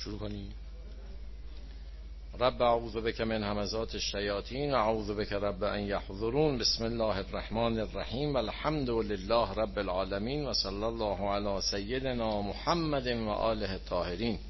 شروع کنیم. رب اعوذ بک من همزات الشیاطین و اعوذ بک رب ان یحضرون. بسم الله الرحمن الرحیم والحمد لله رب العالمین و صلی الله علی سیدنا محمد و آله الطاهرین.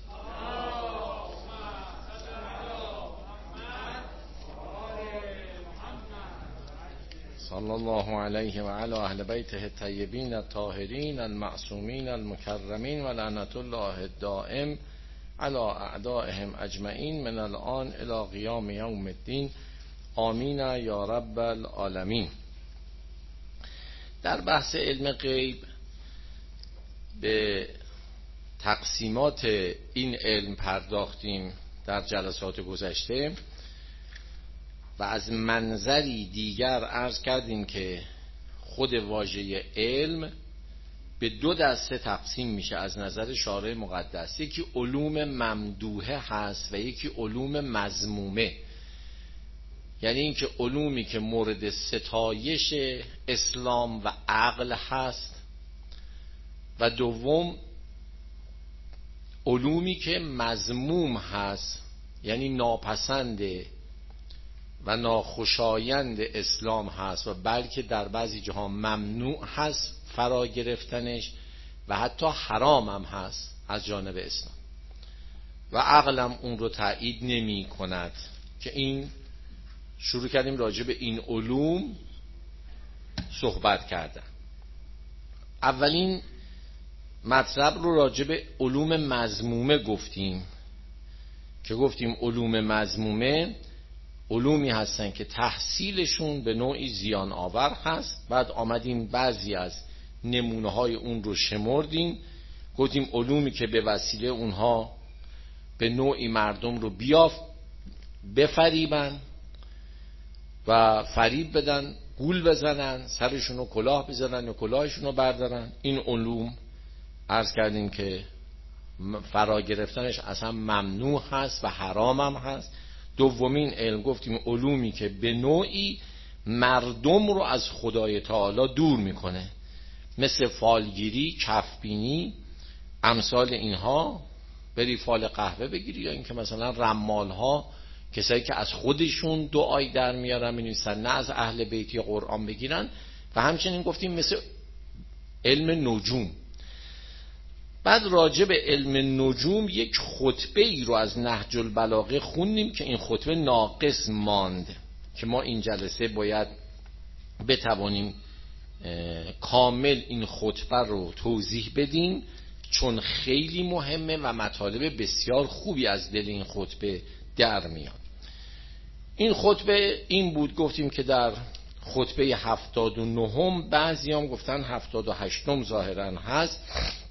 صلی الله علیه و علی اهل بیته الطیبین الطاهرین المعصومین المکرمین و لعنت الله الدائم علی اعدائهم اجمعین من الان الی قیام یوم الدین. آمین یا رب العالمین. در بحث علم غیب به تقسیمات این علم پرداختیم در جلسات گذشته و از منظری دیگر عرض کردیم که خود واژه علم به دو دسته تقسیم میشه از نظر شارع مقدس. یکی علوم ممدوحه هست و یکی علوم مذمومه، یعنی اینکه علومی که مورد ستایش اسلام و عقل هست، و دوم علومی که مذموم هست، یعنی ناپسنده و ناخوشایند اسلام هست و بلکه در بعضی جاها ممنوع هست فرا گرفتنش و حتی حرام هم هست از جانب اسلام و عقلم اون رو تایید نمی کند. که این شروع کردیم راجع به این علوم صحبت کردن. اولین مطلب رو راجع به علوم مذمومه گفتیم که گفتیم علوم مذمومه علومی هستن که تحصیلشون به نوعی زیان آور هست. بعد آمدیم بعضی از نمونه های اون رو شمردیم، گفتیم علومی که به وسیله اونها به نوعی مردم رو بفریبن و فریب بدن، گول بزنن، سرشون رو کلاه بزنن و کلاهشون رو بردارن. این علوم عرض کردیم که فرا گرفتنش اصلا ممنوع هست و حرام هم هست. دومین علم گفتیم علومی که به نوعی مردم رو از خدای تعالی دور میکنه، مثل فالگیری، کفبینی، امثال اینها. بری فال قهوه بگیری، یا اینکه مثلا رمال ها، کسایی که از خودشون دعای در میارن می‌نویسن، نه از اهل بیت یا قرآن بگیرن. و همچنین گفتیم مثل علم نجوم. بعد راجع به علم نجوم یک خطبه ای رو از نهج البلاغه خوندیم که این خطبه ناقص ماند که ما این جلسه باید بتوانیم کامل این خطبه رو توضیح بدیم، چون خیلی مهمه و مطالب بسیار خوبی از دل این خطبه در میاد. این خطبه این بود، گفتیم که در خطبه 79 بعضی هم گفتن 78 ظاهرا هست،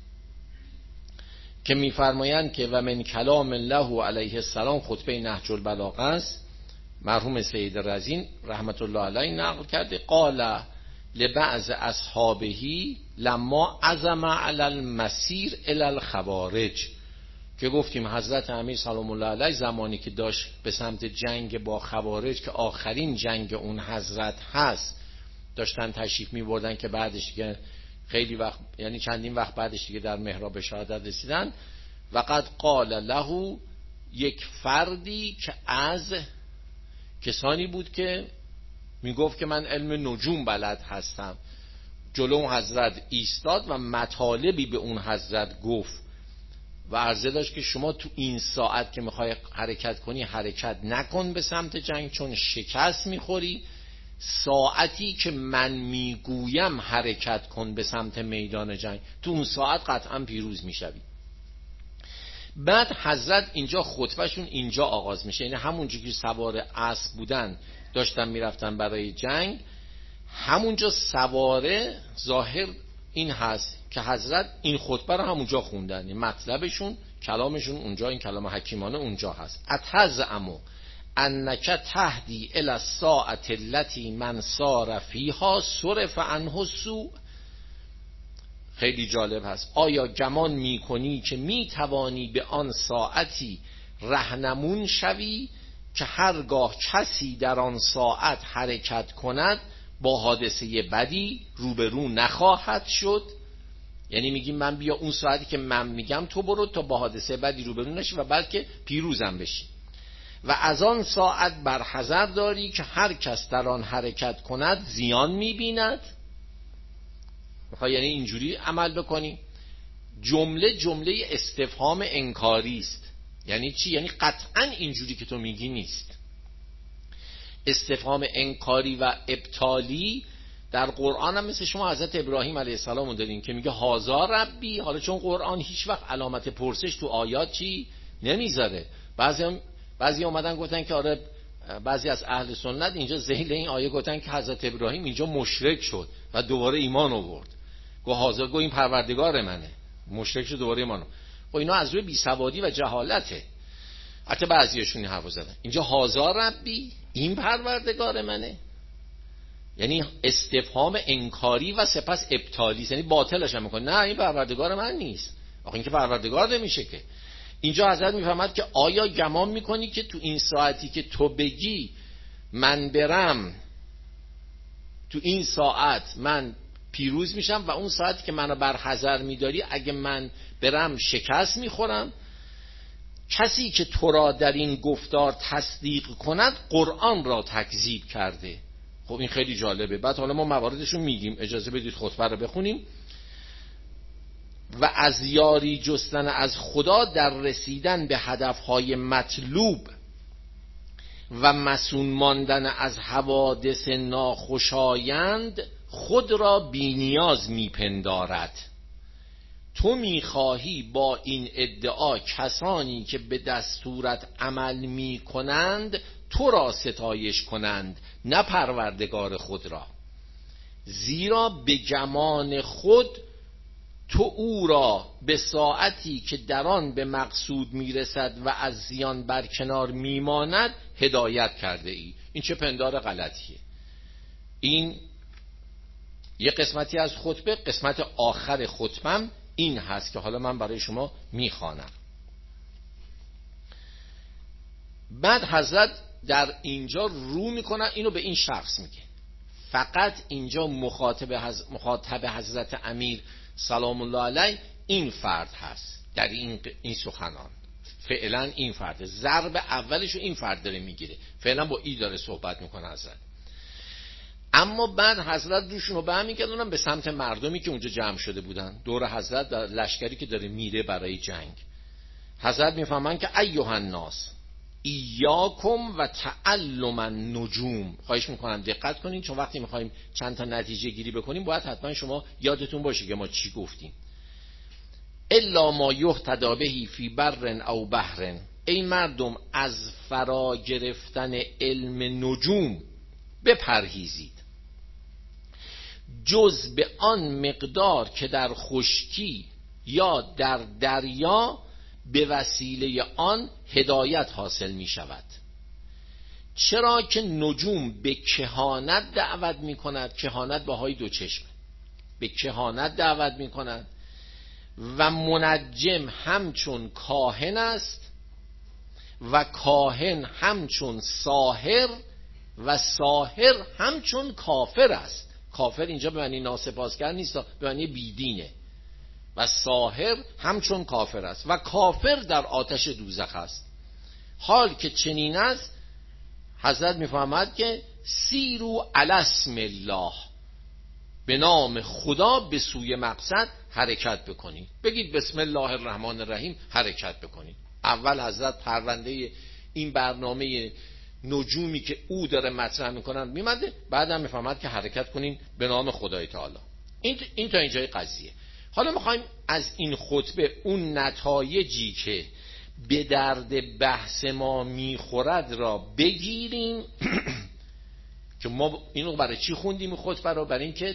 که میفرمایند که و من کلام الله علیه السلام، خطبه نهج البلاغه است، مرحوم سید رزین رحمت الله علیه نقل کرده، قال لبعض اصحابه لما عزم علی المسیر الی الخوارج، که گفتیم حضرت امیر سلام الله علیه زمانی که داشت به سمت جنگ با خوارج که آخرین جنگ اون حضرت هست داشتن تشریف می بردن، که بعدش دیگه خیلی وقت، یعنی چندین وقت بعدش دیگه در محراب شهادت رسیدن. و قد قال له، یک فردی که از کسانی بود که میگفت که من علم نجوم بلد هستم، جلو حضرت ایستاد و مطالبی به اون حضرت گفت و عرضه داشت که شما تو این ساعت که میخوای حرکت کنی حرکت نکن به سمت جنگ، چون شکست میخوری. ساعتی که من میگویم حرکت کن به سمت میدان جنگ، تو اون ساعت قطعا پیروز میشوی. بعد حضرت اینجا خطبهشون اینجا آغاز میشه، یعنی همونجا که سوار اسب بودن داشتن میرفتن برای جنگ، همونجا سواره ظاهر این هست که حضرت این خطبه رو همونجا خوندن، یعنی مطلبشون کلامشون اونجا، این کلام حکیمانه اونجا هست. اتزعم انک تهدی الی الساعة التي من سار فیها صرف عنه السوء. خیلی جالب هست. آیا گمان میکنی که میتوانی به آن ساعتی رهنمون شوی که هرگاه کسی در آن ساعت حرکت کند با حادثه بدی روبرو نخواهد شد؟ یعنی میگیم من بیا اون ساعتی که من میگم تو برو تا با حادثه بدی روبرو نشی و بلکه پیروزم بشی. و از آن ساعت برحذر داری که هر کس در آن حرکت کند زیان میبیند. میخوای یعنی اینجوری عمل بکنی؟ جمله استفهام انکاری است. یعنی چی؟ یعنی قطعا اینجوری که تو میگی نیست. استفهام انکاری و ابطالی در قرآن هم مثل شما حضرت ابراهیم علیه السلام دارین که میگه هازا ربی. حالا چون قرآن هیچ وقت علامت پرسش تو آیات چی نمیذاره، بعضی اومدن گفتن که آره، بعضی از اهل سنت اینجا ذیل این آیه گفتن که حضرت ابراهیم اینجا مشرک شد و دوباره ایمان آورد. گو هازا، گو این پروردگار منه، مشرک شد دوباره ایمان آورد. خب اینا از روی بیسوادی و جهالته. حتی بعضیاشون این حرفو زدن اینجا هازا ربی، این پروردگار منه، یعنی استفهام انکاری و سپس ابطالی، یعنی باطلش هم میکنه. نه این پروردگار من نیست. آخه این که پروردگار نمیشه که. اینجا حضرت میفهمد که آیا گمان میکنی که تو این ساعتی که تو بگی من برم تو این ساعت من پیروز میشم و اون ساعتی که منو برحذر میداری اگه من برم شکست میخورم؟ کسی که تو را در این گفتار تصدیق کند قرآن را تکذیب کرده. خب این خیلی جالبه. بعد حالا ما مواردشون میگیم، اجازه بدید خطبه رو بخونیم. و از یاری جستن از خدا در رسیدن به هدفهای مطلوب و مسون ماندن از حوادث ناخوشایند خود را بی‌نیاز میپندارد. تو میخواهی با این ادعا کسانی که به دستورت عمل میکنند تو را ستایش کنند، نه پروردگار خود را. زیرا به گمان خود تو او را به ساعتی که در آن به مقصود میرسد و از زیان برکنار میماند هدایت کرده ای. این چه پندار غلطیه. این یه قسمتی از خطبه، قسمت آخر خطبم این هست که حالا من برای شما میخوانم. بعد حضرت در اینجا رو میکنن، اینو به این شخص میگه. فقط اینجا مخاطب حضرت امیر سلام الله علیه این فرد هست در این سخنان. فعلا این فرد، ضرب اولشو این فرد داره میگیره، فعلا با ای داره صحبت میکنه حضرت. اما بعد حضرت روشون رو برمیگردونن به سمت مردمی که اونجا جمع شده بودن دور حضرت، در لشکری که داره میره برای جنگ. حضرت میفهمن که ایها الناس ایاکم و تعلم النجوم. خواهش میکنم دقت کنین، چون وقتی میخوایم چند تا نتیجه گیری بکنیم باید حتما شما یادتون باشه که ما چی گفتیم. الا ما یهتدی بهی فی بر او بحر. ای مردم از فرا گرفتن علم نجوم بپرهیزید، جز به آن مقدار که در خشکی یا در دریا به وسیله آن هدایت حاصل می شود. چرا که نجوم به کهانت دعوت می کند. کهانت باهای دو چشم، به کهانت دعوت می کند و منجم همچون کاهن است و کاهن همچون ساحر و ساحر همچون کافر است. کافر اینجا به معنی ناسپاسگر نیست، به معنی بیدینه. و ساحر همچون کافر است و کافر در آتش دوزخ است. حال که چنین است حضرت میفهمد که سیرو علی اسم الله، به نام خدا به سوی مقصد حرکت بکنید. بگید بسم الله الرحمن الرحیم حرکت بکنید. اول حضرت پرونده این برنامه نجومی که او داره مطرح میکنن میمده، بعدم میفهمد که حرکت کنین به نام خدای تعالی. این تا اینجای قضیه. حالا میخوایم از این خطبه اون نتایجی که به درد بحث ما میخورد را بگیریم که ما اینو برای چی خوندیم این خطبه را؟ برای اینکه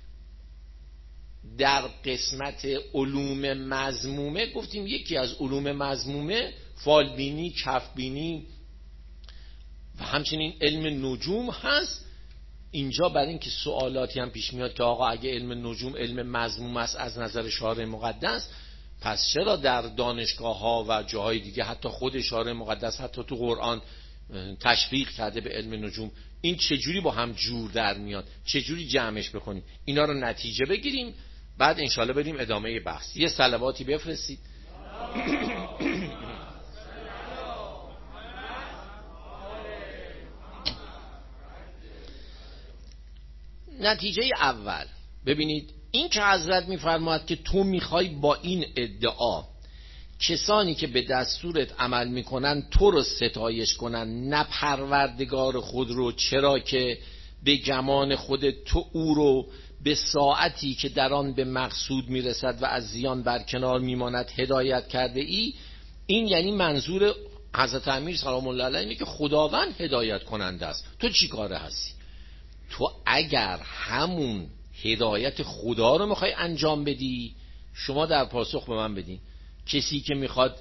در قسمت علوم مذمومه گفتیم یکی از علوم مذمومه فالبینی، کفبینی و همچنین علم نجوم هست. اینجا برای اینکه سوالاتی هم پیش میاد که آقا اگه علم نجوم علم مذموم است از نظر شارع مقدس، پس چرا در دانشگاه ها و جاهای دیگه حتی خود شارع مقدس حتی تو قرآن تشویق کرده به علم نجوم؟ این چجوری با هم جور در میاد؟ چجوری جمعش بکنیم؟ اینا رو نتیجه بگیریم بعد انشالله بریم ادامه بحث. یه صلواتی بفرستید. نتیجه اول ببینید، این که حضرت میفرماید که تو میخوای با این ادعا کسانی که به دستورت عمل میکنن تو رو ستایش کنن نه پروردگار خود رو، چرا که به گمان خود تو او رو به ساعتی که در آن به مقصود میرسد و از زیان برکنار میماند هدایت کرده ای. این یعنی منظور حضرت امیر سلام الله علیه اینه که خداوند هدایت کننده است، تو چی کاره هستی؟ تو اگر همون هدایت خدا رو میخوای انجام بدی، شما در پاسخ به من بدین کسی که میخواد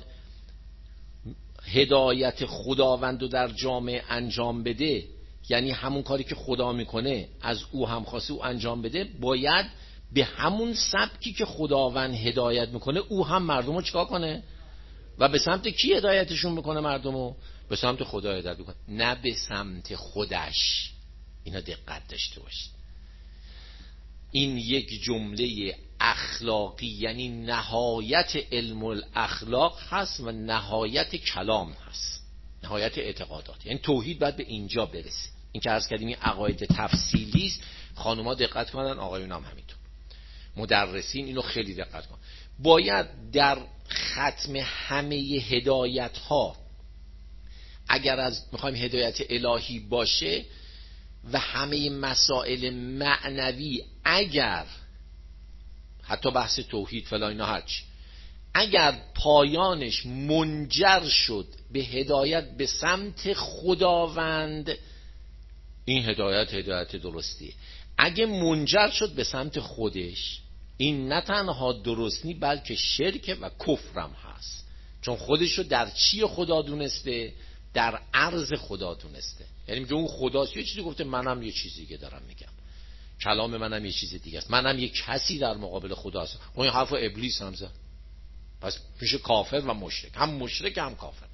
هدایت خداوند رو در جامعه انجام بده، یعنی همون کاری که خدا میکنه از او هم خواسته او انجام بده، باید به همون سبکی که خداوند هدایت میکنه او هم مردم رو چیکار کنه؟ و به سمت کی هدایتشون میکنه مردم رو؟ به سمت خدا هدایت میکنه، نه به سمت خودش. اینا دقت داشته باشید. این یک جمله اخلاقی، یعنی نهایت علم الاخلاق هست و نهایت کلام هست، نهایت اعتقادات. یعنی توحید باید به اینجا برسه. این که عرض کردیم این عقاید تفصیلی است، خانوما دقت کنن، آقایون هم همینطور، مدرسین اینو خیلی دقت کنن. باید در ختم همه هدایت ها، اگر از میخوایم هدایت الهی باشه و همه مسائل معنوی، اگر حتی بحث توحید فلا اینا هرچی، اگر پایانش منجر شد به هدایت به سمت خداوند، این هدایت درستیه. اگه منجر شد به سمت خودش، این نه تنها درست نی بلکه شرک و کفرم هست، چون خودش رو در چی خدا دونسته؟ در عرض خدا دونسته. یعنی میگه اون خداست، یه چیزی گفته، منم یه چیزی که دارم میگم، کلام منم یه چیز دیگه است، منم یه کسی در مقابل خدا هستم. اون حرف ابلیس هم زد، پس میشه کافر و مشرک، هم مشرک هم کافر.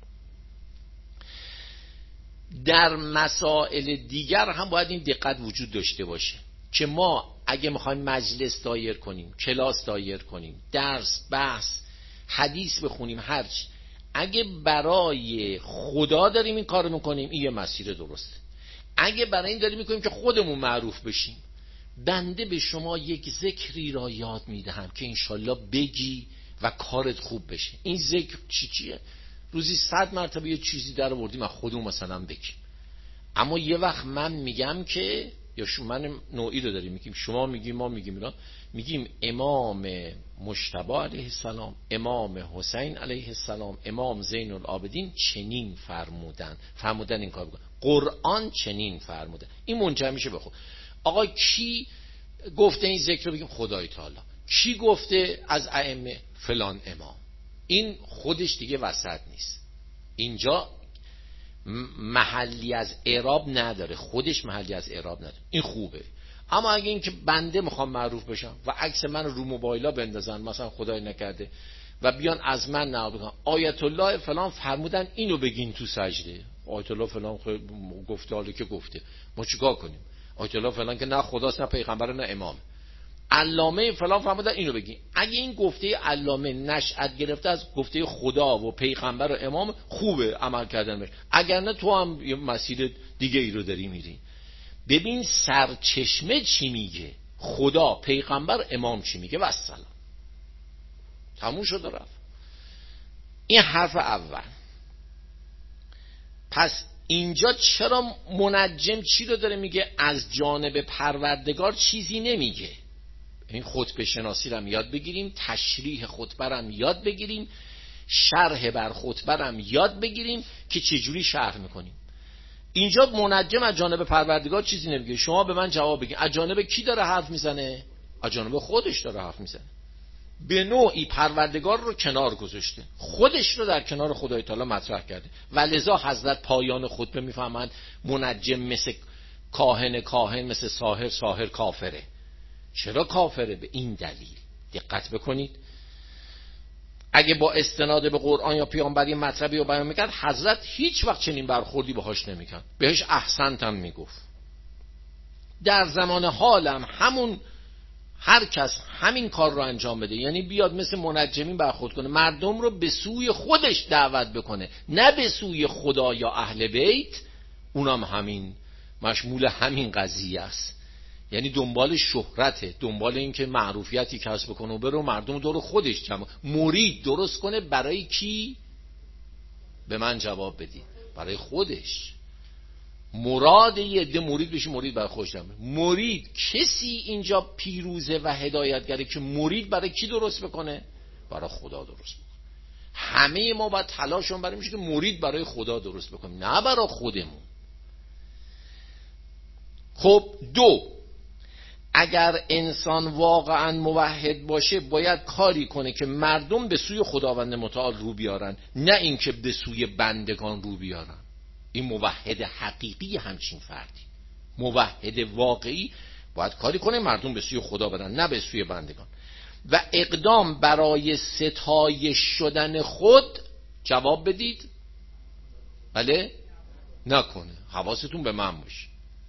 در مسائل دیگر هم باید این دقت وجود داشته باشه که ما اگه میخوایم مجلس دایر کنیم، کلاس دایر کنیم، درس، بحث، حدیث بخونیم، هرچی، اگه برای خدا داریم این کارو میکنیم، این یه مسیر درسته. اگه برای این داریم میکنیم که خودمون معروف بشیم، بنده به شما یک ذکری را یاد میدهم که انشالله بگی و کارت خوب بشه. این ذکر چیه؟ روزی 100 مرتبه یه چیزی در آوردیم از خودمون مثلا بگیم. اما یه وقت من میگم که، یا من نوعی رو داریم میگیم، شما میگیم، ما میگیم، اینا میگیم امام مجتبی علیه السلام، امام حسین علیه السلام، امام زین العابدین چنین فرمودن این کار بکن، قرآن چنین فرموده. این منجر میشه به خود. آقا کی گفته این ذکر رو؟ بگیم خدای تعالی. کی گفته از ائمه؟ فلان امام. این خودش دیگه وسط نیست، اینجا محلی از اعراب نداره، خودش محلی از اعراب نداره، این خوبه. اما اگه این که بنده میخوام معروف بشم و عکس من رو موبایلا بندازن، مثلا خدای نکرده، و بیان از من نقل بکنن آیت الله فلان فرمودن اینو بگین تو سجده، آیت الله فلان گفته، حالا که گفته ما چیکار کنیم؟ آیت الله فلان که نه خداست نه پیغمبر نه امام، علامه فلان فرمودن اینو بگین. اگه این گفته علامه نشأت گرفته از گفته خدا و پیغمبر و امام، خوبه عمل کردن بهش، اگر نه تو هم یه مسیر دیگه ای رو داری میری. ببین سرچشمه چی میگه، خدا، پیغمبر، امام چی میگه، و السلام، تموم شد و رفت. این حرف اول. پس اینجا چرا منجم چی رو داره میگه؟ از جانب پروردگار چیزی نمیگه. این خطبه شناسی رو هم یاد بگیریم، تشریح خطبه رو هم یاد بگیریم، شرح بر خطبه رو هم یاد بگیریم که چجوری شرح میکنیم. اینجا منجم از جانب پروردگار چیزی نمیگه. شما به من جواب بگین از جانب کی داره حرف میزنه؟ از جانب خودش داره حرف میزنه. به نوعی پروردگار رو کنار گذاشته، خودش رو در کنار خدای تعالی مطرح کرده، و لذا حضرت پایان خطبه میفهمند منجم مثل کاهن، مثل ساحر کافره. چرا کافره؟ به این دلیل، دقت بکنید، اگه با استناد به قرآن یا پیامبری مطلبی رو بیان میکرد، حضرت هیچ وقت چنین برخوردی باهاش نمیکرد، بهش احسنت هم میگفت. در زمان حالم همون هر کس همین کار رو انجام بده، یعنی بیاد مثل منجمین برخورد کنه، مردم رو به سوی خودش دعوت بکنه نه به سوی خدا یا اهل بیت، اونم همین مشمول همین قضیه است. یعنی دنبال شهرته، دنبال این که معروفیتی کسب بکنه و بره مردم دور خودش جمع مرید درست کنه. برای کی؟ به من جواب بدید. برای خودش. مراد یه عده مرید بشه، مرید برای خودش جمع. مرید کسی اینجا پیروزه و هدایتگره که مرید برای کی درست بکنه؟ برای خدا درست بکنه. همه ما باید تلاشمون برای میشه که مرید برای خدا درست بکنیم، نه برای خودمون. خب دو، اگر انسان واقعا موحد باشه باید کاری کنه که مردم به سوی خداوند متعال رو بیارن، نه اینکه به سوی بندگان رو بیارن. این موحد حقیقی همچین فردی، موحد واقعی باید کاری کنه مردم به سوی خدا بدن نه به سوی بندگان. و اقدام برای ستایش شدن خود، جواب بدید، بله، نکنه. حواستون به من باشه،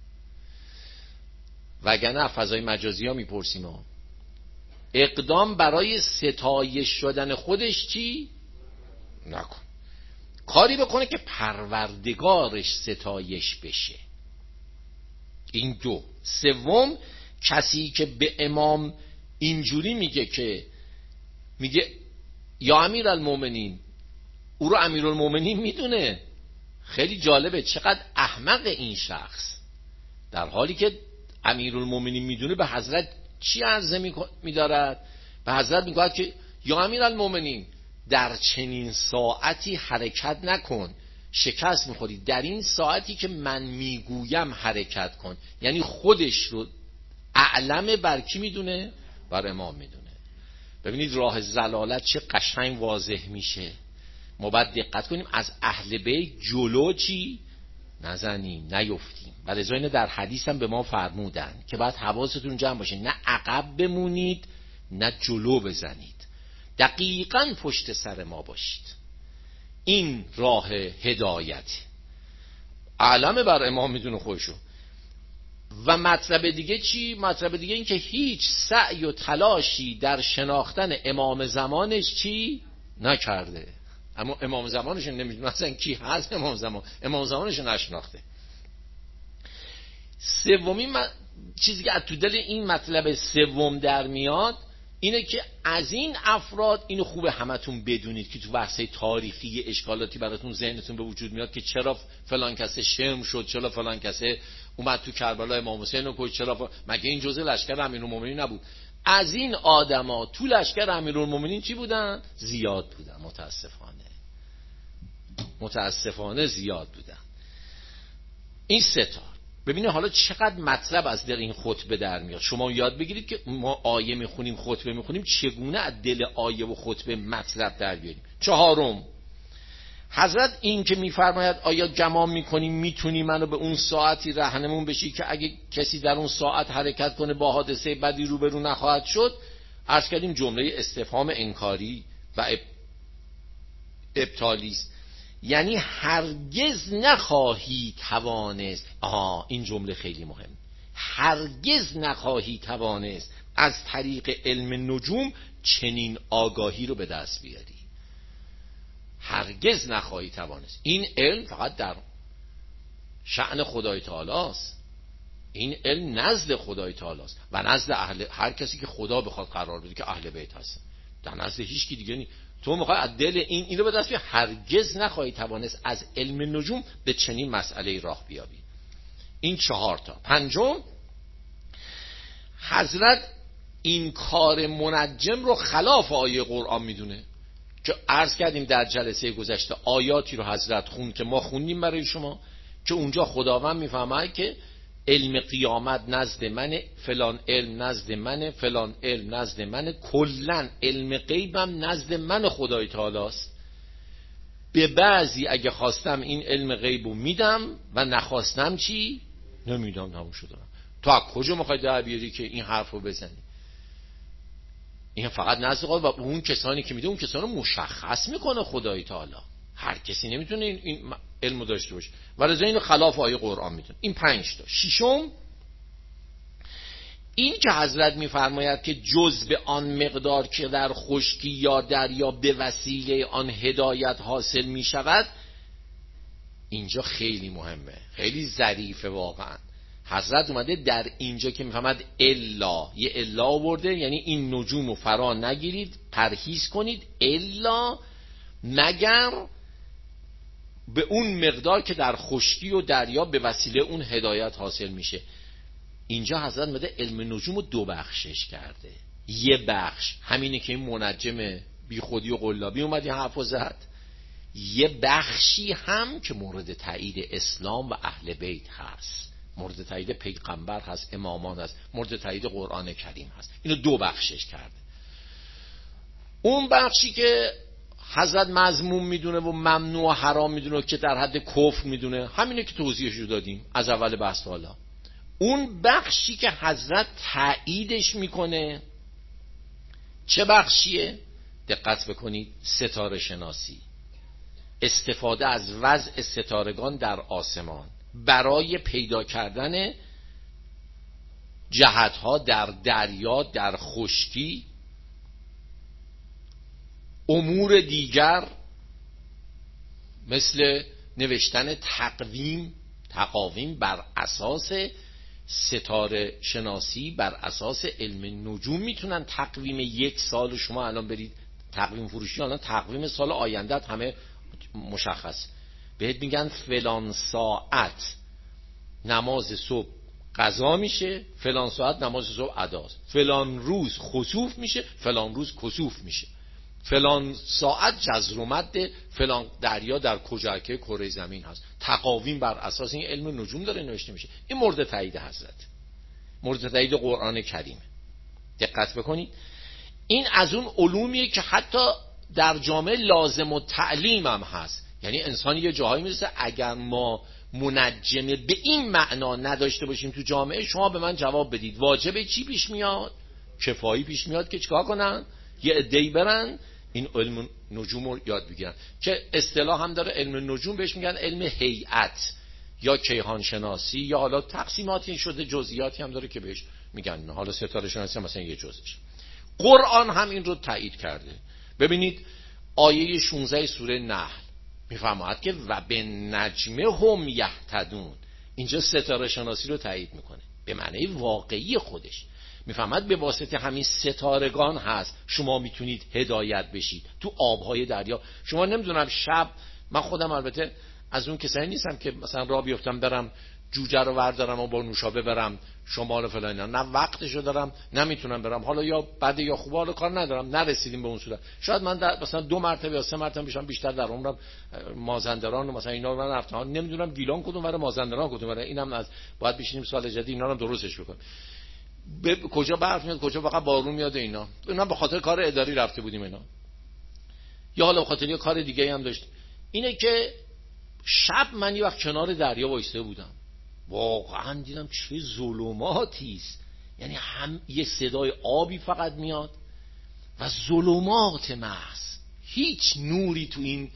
وگرنه فضای مجازی ها میپرسیم ها. اقدام برای ستایش شدن خودش چی؟ نکن. کاری بکنه که پروردگارش ستایش بشه. این دو. سوم، کسی که به امام اینجوری میگه که میگه یا امیرالمومنین، او رو امیرالمومنین میدونه. خیلی جالبه چقدر احمق این شخص، در حالی که امیرالمومنین میدونه به حضرت چی عرضه میدارد؟ به حضرت میگوید که یا امیرالمومنین در چنین ساعتی حرکت نکن، شکست میخوری. در این ساعتی که من میگویم حرکت کن. یعنی خودش رو اعلم بر کی میدونه؟ بر امام میدونه. ببینید راه زلالت چه قشنگ واضح میشه. ما باید دقت کنیم از اهل بیت جلو چی نزنیم، نیفتیم. و لذا اینو در حدیث هم به ما فرمودن که باید حواستون جمع باشه، نه عقب بمونید نه جلو بزنید، دقیقاً پشت سر ما باشید. این راه هدایت. علم بر امام میدونه خودشو. و مطلب دیگه چی؟ مطلب دیگه این که هیچ سعی و تلاشی در شناختن امام زمانش چی نکرده. اما امام زمانش نمیدونه اصلا کی هست. امام زمانش نشناخته. سومین چیزی که از تو دل این مطلب سوم در میاد اینه که از این افراد، اینو خوبه همتون بدونید که تو بحث تاریخی اشکالاتی براتون ذهنتون به وجود میاد که چرا فلان کسه شرم شد، چرا فلان کسه اومد تو کربلا امام حسین رو کشت، چرا مگه این جزء لشکر امیرالمومنین نبود؟ از این آدما تو لشکر امیرالمومنین چی بودن؟ زیاد بودن. متاسفانه زیاد بودن. این سه تا. ببینید حالا چقدر مطلب از در این خطبه در میاد. شما یاد بگیرید که ما آیه میخونیم، خطبه میخونیم، چگونه از دل آیه و خطبه مطلب در بیاریم. چهارم، حضرت این که میفرماید آیا گمان میکنیم میتونی منو به اون ساعتی رهنمون بشی که اگه کسی در اون ساعت حرکت کنه با حادثه بدی روبرو نخواهد شد؟ عرض کردیم جمله استفهام انکاری و ابطالی است. یعنی هرگز نخواهی توانست. این جمله خیلی مهم. هرگز نخواهی توانست از طریق علم نجوم چنین آگاهی رو به دست بیاری. هرگز نخواهی توانست. این علم فقط در شأن خدای تعالی است. این علم نزد خدای تعالی است و نزد هر کسی که خدا بخواد قرار بده که اهل بیت هست. در نزد هیچ کی دیگه نیست. تو میخوای از دل اینو به دست بیاری، هرگز نخواهی توانست از علم نجوم به چنین مسئله راه بیابی. این 4 تا. پنجم، حضرت این کار منجم رو خلاف آیه قرآن میدونه که عرض کردیم در جلسه گذشته آیاتی رو حضرت خوند که ما خوندیم برای شما که اونجا خداوند میفهمه که علم قیامت نزد منه، فلان علم نزد منه، فلان علم نزد منه، کلن علم غیبم نزد من خدای تعالی است. به بعضی اگه خواستم این علم غیبو میدم و نخواستم چی؟ نمیدم. تموم شد. تو از کجا میخوای در بیاری که این حرفو بزنی؟ این فقط نزد خدا و اون کسانی که میده اون کسانو مشخص میکنه خدای تعالی. هر کسی نمیتونه این علمو داشته باشه. ولی اینو خلاف آیه قرآن میدونه. این 5 تا. ششم، این که حضرت میفرماید که جز به آن مقدار که در خشکی یا دریا به وسیله آن هدایت حاصل می شود، اینجا خیلی مهمه، خیلی ظریفه واقعا. حضرت اومده در اینجا که میفهمد الا، یه الا آورده، یعنی این نجوم رو فرا نگیرید، پرهیز کنید، الا مگر به اون مقدار که در خشکی و دریا به وسیله اون هدایت حاصل میشه. اینجا حضرت اومده علم نجوم رو دو بخشش کرده. یه بخش همینه که این منجم بی خودی و قلابی اومد یه حرف زد، یه بخشی هم که مورد تایید اسلام و اهل بیت هست، مورد تایید پیغمبر هست، امامان هست، مورد تایید قرآن کریم هست. اینو دو بخشش کرده. اون بخشی که حضرت مذموم میدونه و ممنوع و حرام میدونه که در حد کفر میدونه، همینه که توضیحش رو دادیم از اول بحث حالا. اون بخشی که حضرت تاییدش میکنه چه بخشیه؟ دقت بکنید، ستاره شناسی، استفاده از وضع ستارگان در آسمان برای پیدا کردن جهتها در دریا، در خشکی، امور دیگر مثل نوشتن تقاویم بر اساس ستاره شناسی، بر اساس علم نجوم میتونن تقویم یک سال. شما الان برید تقویم فروشی، الان تقویم سال آینده همه مشخص، بهت میگن فلان ساعت نماز صبح قضا میشه، فلان ساعت نماز صبح اداست، فلان روز خسوف میشه، فلان روز کسوف میشه، فلان ساعت جزر و مد فلان دریا در کجاکه کره زمین هست. تقاویم بر اساس این علم نجوم داره نوشته میشه. این مورد تایید حضرت، مورد تایید قرآن کریم. دقت بکنید، این از اون علومیه که حتی در جامعه لازم و تعلیم هم هست. یعنی انسان یه جاهایی میرسه اگر ما منجمه به این معنا نداشته باشیم تو جامعه، شما به من جواب بدید واجبه چی پیش میاد؟ کفایی پیش میاد که چیکار کنن؟ یه عده‌ای برن این علم نجوم رو یاد بگیرن، که اصطلاح هم داره علم نجوم، بهش میگن علم هیئت یا کیهان شناسی، یا حالا تقسیماتی شده، جزئیاتی هم داره که بهش میگن حالا ستاره شناسی مثلا یه جزش. قرآن هم این رو تایید کرده. ببینید آیه 16 سوره نحل میفرماید که و به نجم هم یهتدون، اینجا ستاره شناسی رو تایید میکنه به معنی واقعی خودش. میفهمد به واسطه همین ستارگان هست شما میتونید هدایت بشید تو آبهای دریا. شما نمیدونم شب، من خودم البته از اون کسایی نیستم که مثلا راه بیفتم برم جوجه رو وردارم و با نوشابه برم شمال فلان، نه وقتشو دارم نمیتونم برم، حالا یا بده یا خوبه، حالا کار ندارم، نرسیدیم به اون صورت. شاید من در مثلا 2 مرتبه یا 3 مرتبه بشم بیشتر در عمرم مازندران و مثلا اینا رو من رفتم، نمیدونم گیلان کدوم برای مازندران کدوم برای، اینم از باید بشینیم سال جدید اینا رو درستش بکنیم. به کجا برف میاد، کجا فقط بارون میاد، اینا به خاطر کار اداری رفته بودیم اینا، یا حالا به خاطر یه کار دیگه هم داشت. اینه که شب من یه وقت کنار دریا وایسته بودم، واقعا دیدم چه ظلماتی است. یعنی هم یه صدای آبی فقط میاد و ظلمات محض، هیچ نوری تو این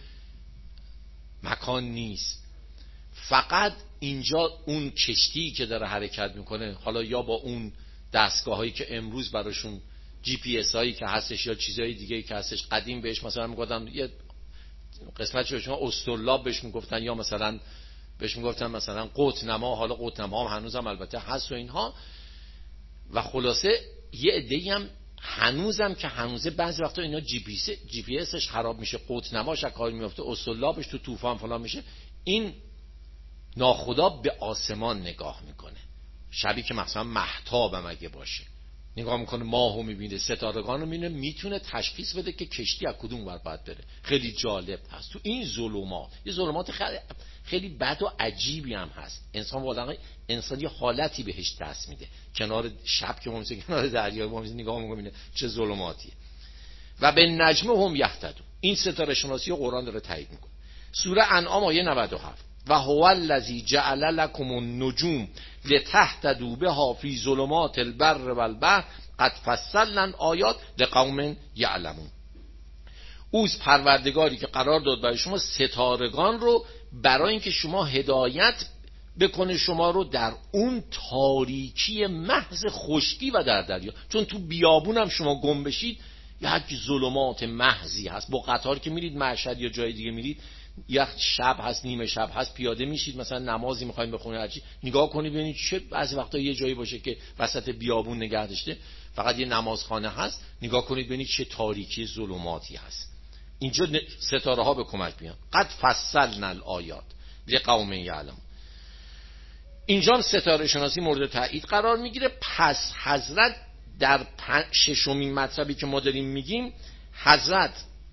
مکان نیست. فقط اینجا اون کشتی که داره حرکت میکنه، حالا یا با اون دستگاه هایی که امروز براشون جی پی اس هایی که هستش یا چیزهای دیگه که هستش، قدیم بهش مثلا میگفتن یه قسمتش به شما استرلاب بهش میگفتن، یا مثلا بهش میگفتن مثلا قطنما، حالا قطنما هم هنوزم البته هست و اینها. و خلاصه یه عده‌ای هم هنوزم که هنوزه بعضی وقتا اینا جی پی اسش خراب میشه، قطنماش از کار میفته، استرلابش تو طوفان فلان میشه، این ناخدا به آسمان نگاه میکنه، شبی که مثلا مهتابم اگه باشه نگاه میکنه، ماهو میبینه، ستارگان رو میبینه، میتونه تشخیص بده که کشتی از کدوم ور باید بره. خیلی جالب هست تو این ظلمات، یه ظلمات خیلی بد و عجیبی هم هست. انسان واقعا انسان یه حالتی بهش دست میده، کنار شب که ممکنه کنار دریا ما نگاه میکنه چه ظلماتیه. و به نجم هم یهتدون، این ستاره شناسی قرآن داره تایید میکنه. سوره انعام آیه 97 و هو الذی جعل لكم النجوم لتهتدوا بها فی ظلمات البر والبحر قد فصلنا آیات لقوم یعلمون. اوست پروردگاری که قرار داد برای شما ستارگان رو برای اینکه شما هدایت بکنه شما رو در اون تاریکی محض خشکی و در دریا. چون تو بیابون هم شما گم بشید یک ظلمات محضی هست. با قطار که میرید مشهد یا جای دیگه میرید، یک شب هست، نیمه شب هست، پیاده میشید مثلا نمازی میخوایم بخونید، هرچی نگاه کنید ببینید چه بعضی وقتا یه جایی باشه که وسط بیابون نگه داشته فقط یه نمازخانه هست، نگاه کنید ببینید چه تاریکی ظلماتی هست. اینجا ستاره ها به کمک میان. قد فصلنا الآیات لقوم یعلمون. اینجا ستاره شناسی مورد تایید قرار میگیره. پس حضرت در ششمین مطلبی که ما داریم میگیم، حضرت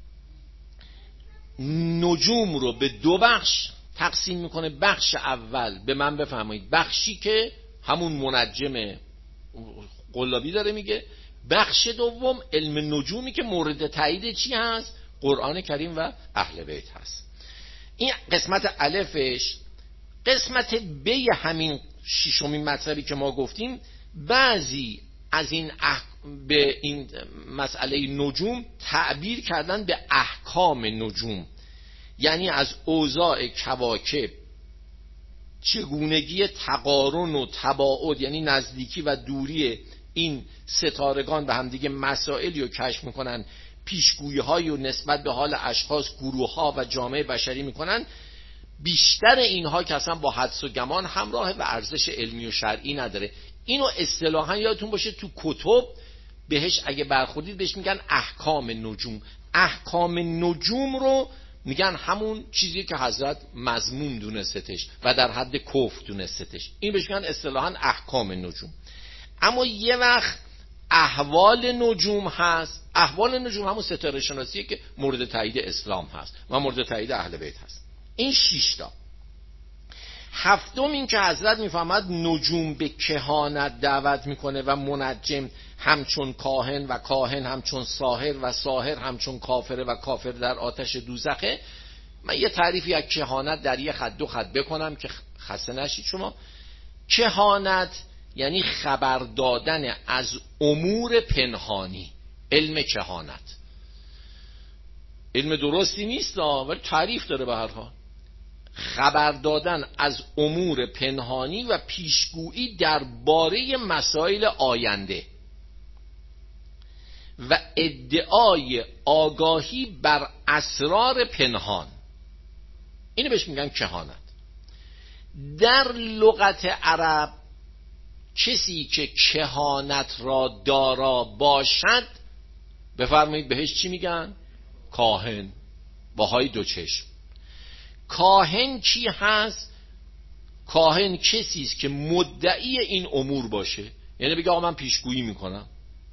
نجوم رو به دو بخش تقسیم میکنه. بخش اول به من بفرمایید، بخشی که همون منجم قلابی داره میگه. بخش دوم علم نجومی که مورد تایید چی هست؟ قرآن کریم و اهل بیت هست. این قسمت الفش. قسمت بی همین ششمین مطلبی که ما گفتیم، بعضی از این به این مسئله نجوم تعبیر کردن به احکام نجوم، یعنی از اوضاع کواکب، چگونگی تقارن و تباعد، یعنی نزدیکی و دوری این ستارگان به همدیگه، مسائلی رو کشف میکنن، پیشگویی هایی و نسبت به حال اشخاص، گروه ها و جامعه بشری میکنن. بیشتر اینها که اصلا با حدس و گمان همراه و ارزش علمی و شرعی نداره. اینو اصطلاحا یادتون باشه تو کتب بهش اگه برخوردید بهش میگن احکام نجوم. احکام نجوم رو میگن همون چیزی که حضرت مذموم دونستش و در حد کفر دونستش، این بهش میگن اصطلاحا احکام نجوم. اما یه وقت احوال نجوم هست. احوال نجوم همون ستاره شناسیه که مورد تایید اسلام هست و مورد تایید اهل بیت هست. این 6 تا. هفتم این که حضرت میفهمد نجوم به کهانت دعوت میکنه و منجم همچون کاهن و کاهن همچون ساحر و ساحر همچون کافره و کافر در آتش دوزخه. من یه تعریفی از کهانت در یه خط دو خط بکنم که خسته نشید شما. کهانت یعنی خبر دادن از امور پنهانی. علم کهانت علم درستی نیست ولی تعریف داره به هر حال. خبر دادن از امور پنهانی و پیشگویی درباره مسائل آینده و ادعای آگاهی بر اسرار پنهان، اینو بهش میگن کهانت. در لغت عرب کسی که کهانت را دارا باشد، بفرمایید بهش چی میگن؟ کاهن، باهای دو چشم. کاهن کی هست؟ کاهن کسی است که مدعی این امور باشه، یعنی بگه آقا من پیشگویی میکنم.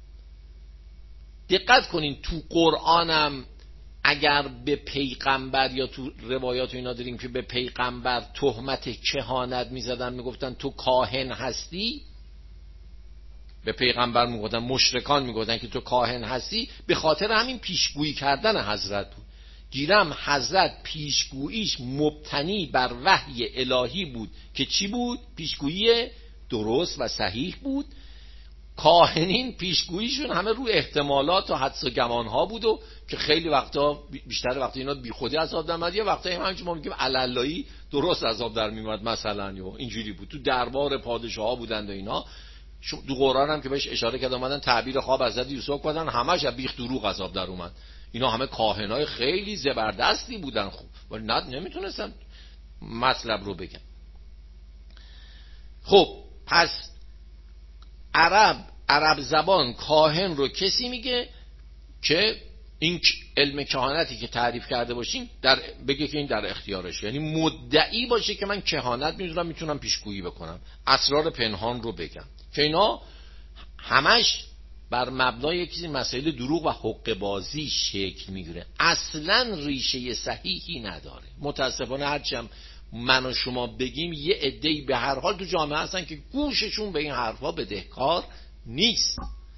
دقت کنین تو قرآنم اگر به پیغمبر یا تو روایات اینا داریم که به پیغمبر تهمت کهانت میزدن، میگفتن تو کاهن هستی، به پیغمبر میگفتن، مشرکان میگفتن که تو کاهن هستی، به خاطر همین پیشگویی کردن حضرت بود. گیرم حضرت پیشگوییش مبتنی بر وحی الهی بود که چی بود؟ پیشگویی درست و صحیح بود. کاهنین پیشگوییشون همه روی احتمالات و حدس و گمان ها بود و که خیلی وقتا بیشتر وقتا اینا بی خودی عذاب در میاد، یا وقتا همینجوری ما میگیم علالایی درست عذاب در میاد مثلا، یا اینجوری بود. تو دربار پادشاه ها بودند و اینا. تو قرآن هم که بهش اشاره کردن اومدن تعبیر خواب حضرت یوسف کردن، همش بیخ دروغ عذاب در اومد. اینا همه کاهنای خیلی زبردستی بودن، خوب ولی نمیتونستن مطلب رو بگن. خب پس عرب زبان کاهن رو کسی میگه که این علم کهانتی که تعریف کرده باشیم بگه که این در اختیارش، یعنی مدعی باشه که من کهانت میتونم پیشگویی بکنم، اسرار پنهان رو بگم، که اینا همش بر مبنای کسی مسائل دروغ و حقه بازی شکل میگیره، اصلا ریشه صحیحی نداره. متاسفانه هرچی هم من و شما بگیم یه عده‌ای به هر حال تو جامعه هستن که گوششون به این حرفا بدهکار نیست.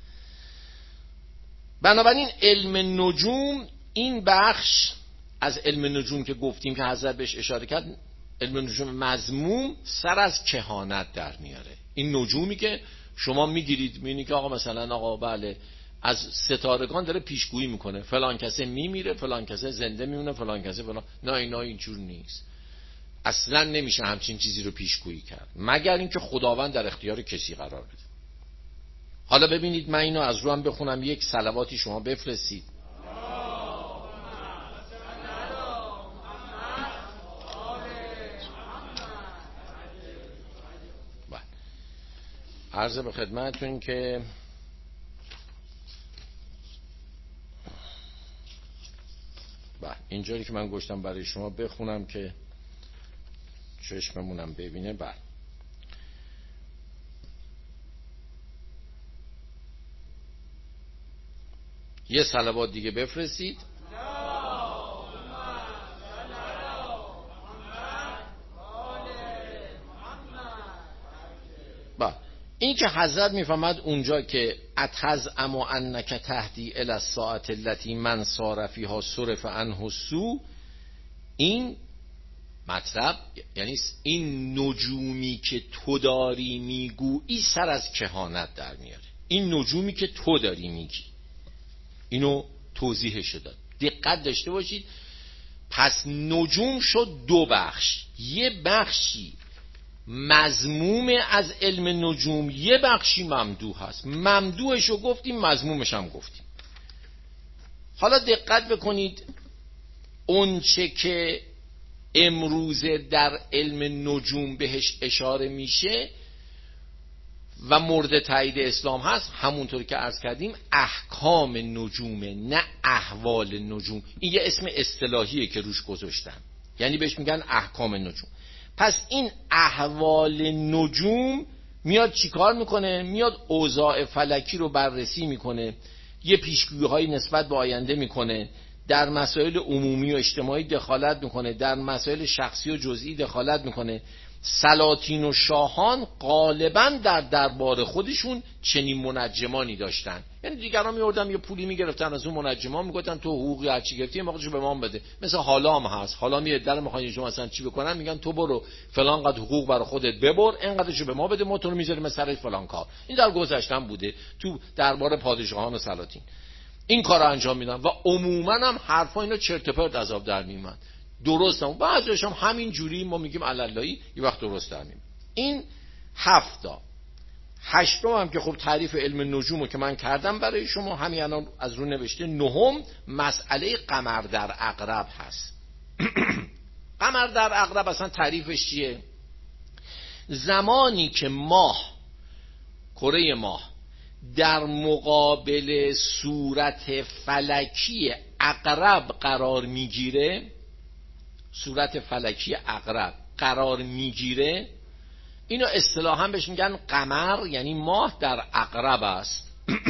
بنابراین علم نجوم، این بخش از علم نجوم که گفتیم که حضرت بهش اشاره کرد، علم نجوم مذموم، سر از کهانت در میاره. این نجومی که شما میگیرید میبینید که آقا مثلا آقا بله از ستارگان داره پیشگویی میکنه، فلان کسه میمیره، فلان کسه زنده میمونه، فلان کسه فلان. نه اینا اینجور نیست. اصلا نمیشه همچین چیزی رو پیشگویی کرد مگر اینکه خداوند در اختیار کسی قرار بده. حالا ببینید من اینو از رو هم بخونم، یک صلواتی شما بفرستید. عرض به خدمتتون که اینجوری که من گوشتم برای شما بخونم که چشممونم ببینه. یه صلوات دیگه بفرستید. این که حضرت میفهمد اونجا که اتزعم انک تهدی الی الساعة التي من صار فیها صرف عنه السوء، این مطلب یعنی این نجومی که تو داری میگویی سر از کهانت در میاره. این نجومی که تو داری میگی اینو توضیحش داد. دقت داشته باشید. پس نجوم شد دو بخش، یه بخشی مذموم از علم نجوم، یه بخشی ممدوح هست. ممدوحش رو گفتیم، مذمومش هم گفتیم. حالا دقت بکنید اون چه که امروزه در علم نجوم بهش اشاره میشه و مورد تایید اسلام هست، همونطور که عرض کردیم احکام نجومه نه احوال نجوم. این یه اسم اصطلاحیه که روش گذاشتن، یعنی بهش میگن احکام نجوم. پس این احوال نجوم میاد چیکار میکنه؟ میاد اوضاع فلکی رو بررسی میکنه، یه پیشگویی‌های نسبت به آینده میکنه، در مسائل عمومی و اجتماعی دخالت میکنه، در مسائل شخصی و جزئی دخالت میکنه. سلاطین و شاهان غالبا در دربار خودشون چنین منجمانی داشتن، یعنی دیگران میوردن یه پولی میگرفتن از اون منجمان، میگفتن تو حقوقی هر چی گرفتی موقعش به ما بده. مثلا حالا هم هست، حالا می در میخوان شما مثلا چی بکنن، میگن تو برو فلان قدر حقوق برای خودت ببر، اینقدرشو به ما بده، ما تو رو میذاریم سر فلان کار. این در گذشتن بوده تو دربار پادشاهان و سلاطین این کارو انجام میدن و عموما هم حرفا اینا چرت و پرت از آب در میومد. درست هم بعضیش هم همین جوری ما میگیم علالایی یه وقت درست در میاد. این 7 تا. 8 هم که خب تعریف علم نجومو که من کردم برای شما، همین الان از رو نوشته. 9 مسئله قمر در عقرب هست. قمر در عقرب اصلا تعریفش چیه؟ زمانی که ماه، کره ماه در مقابل صورت فلکی عقرب قرار میگیره، صورت فلکی عقرب قرار میگیره، اینو اصطلاحاً بهش میگن قمر، یعنی ماه در عقرب است.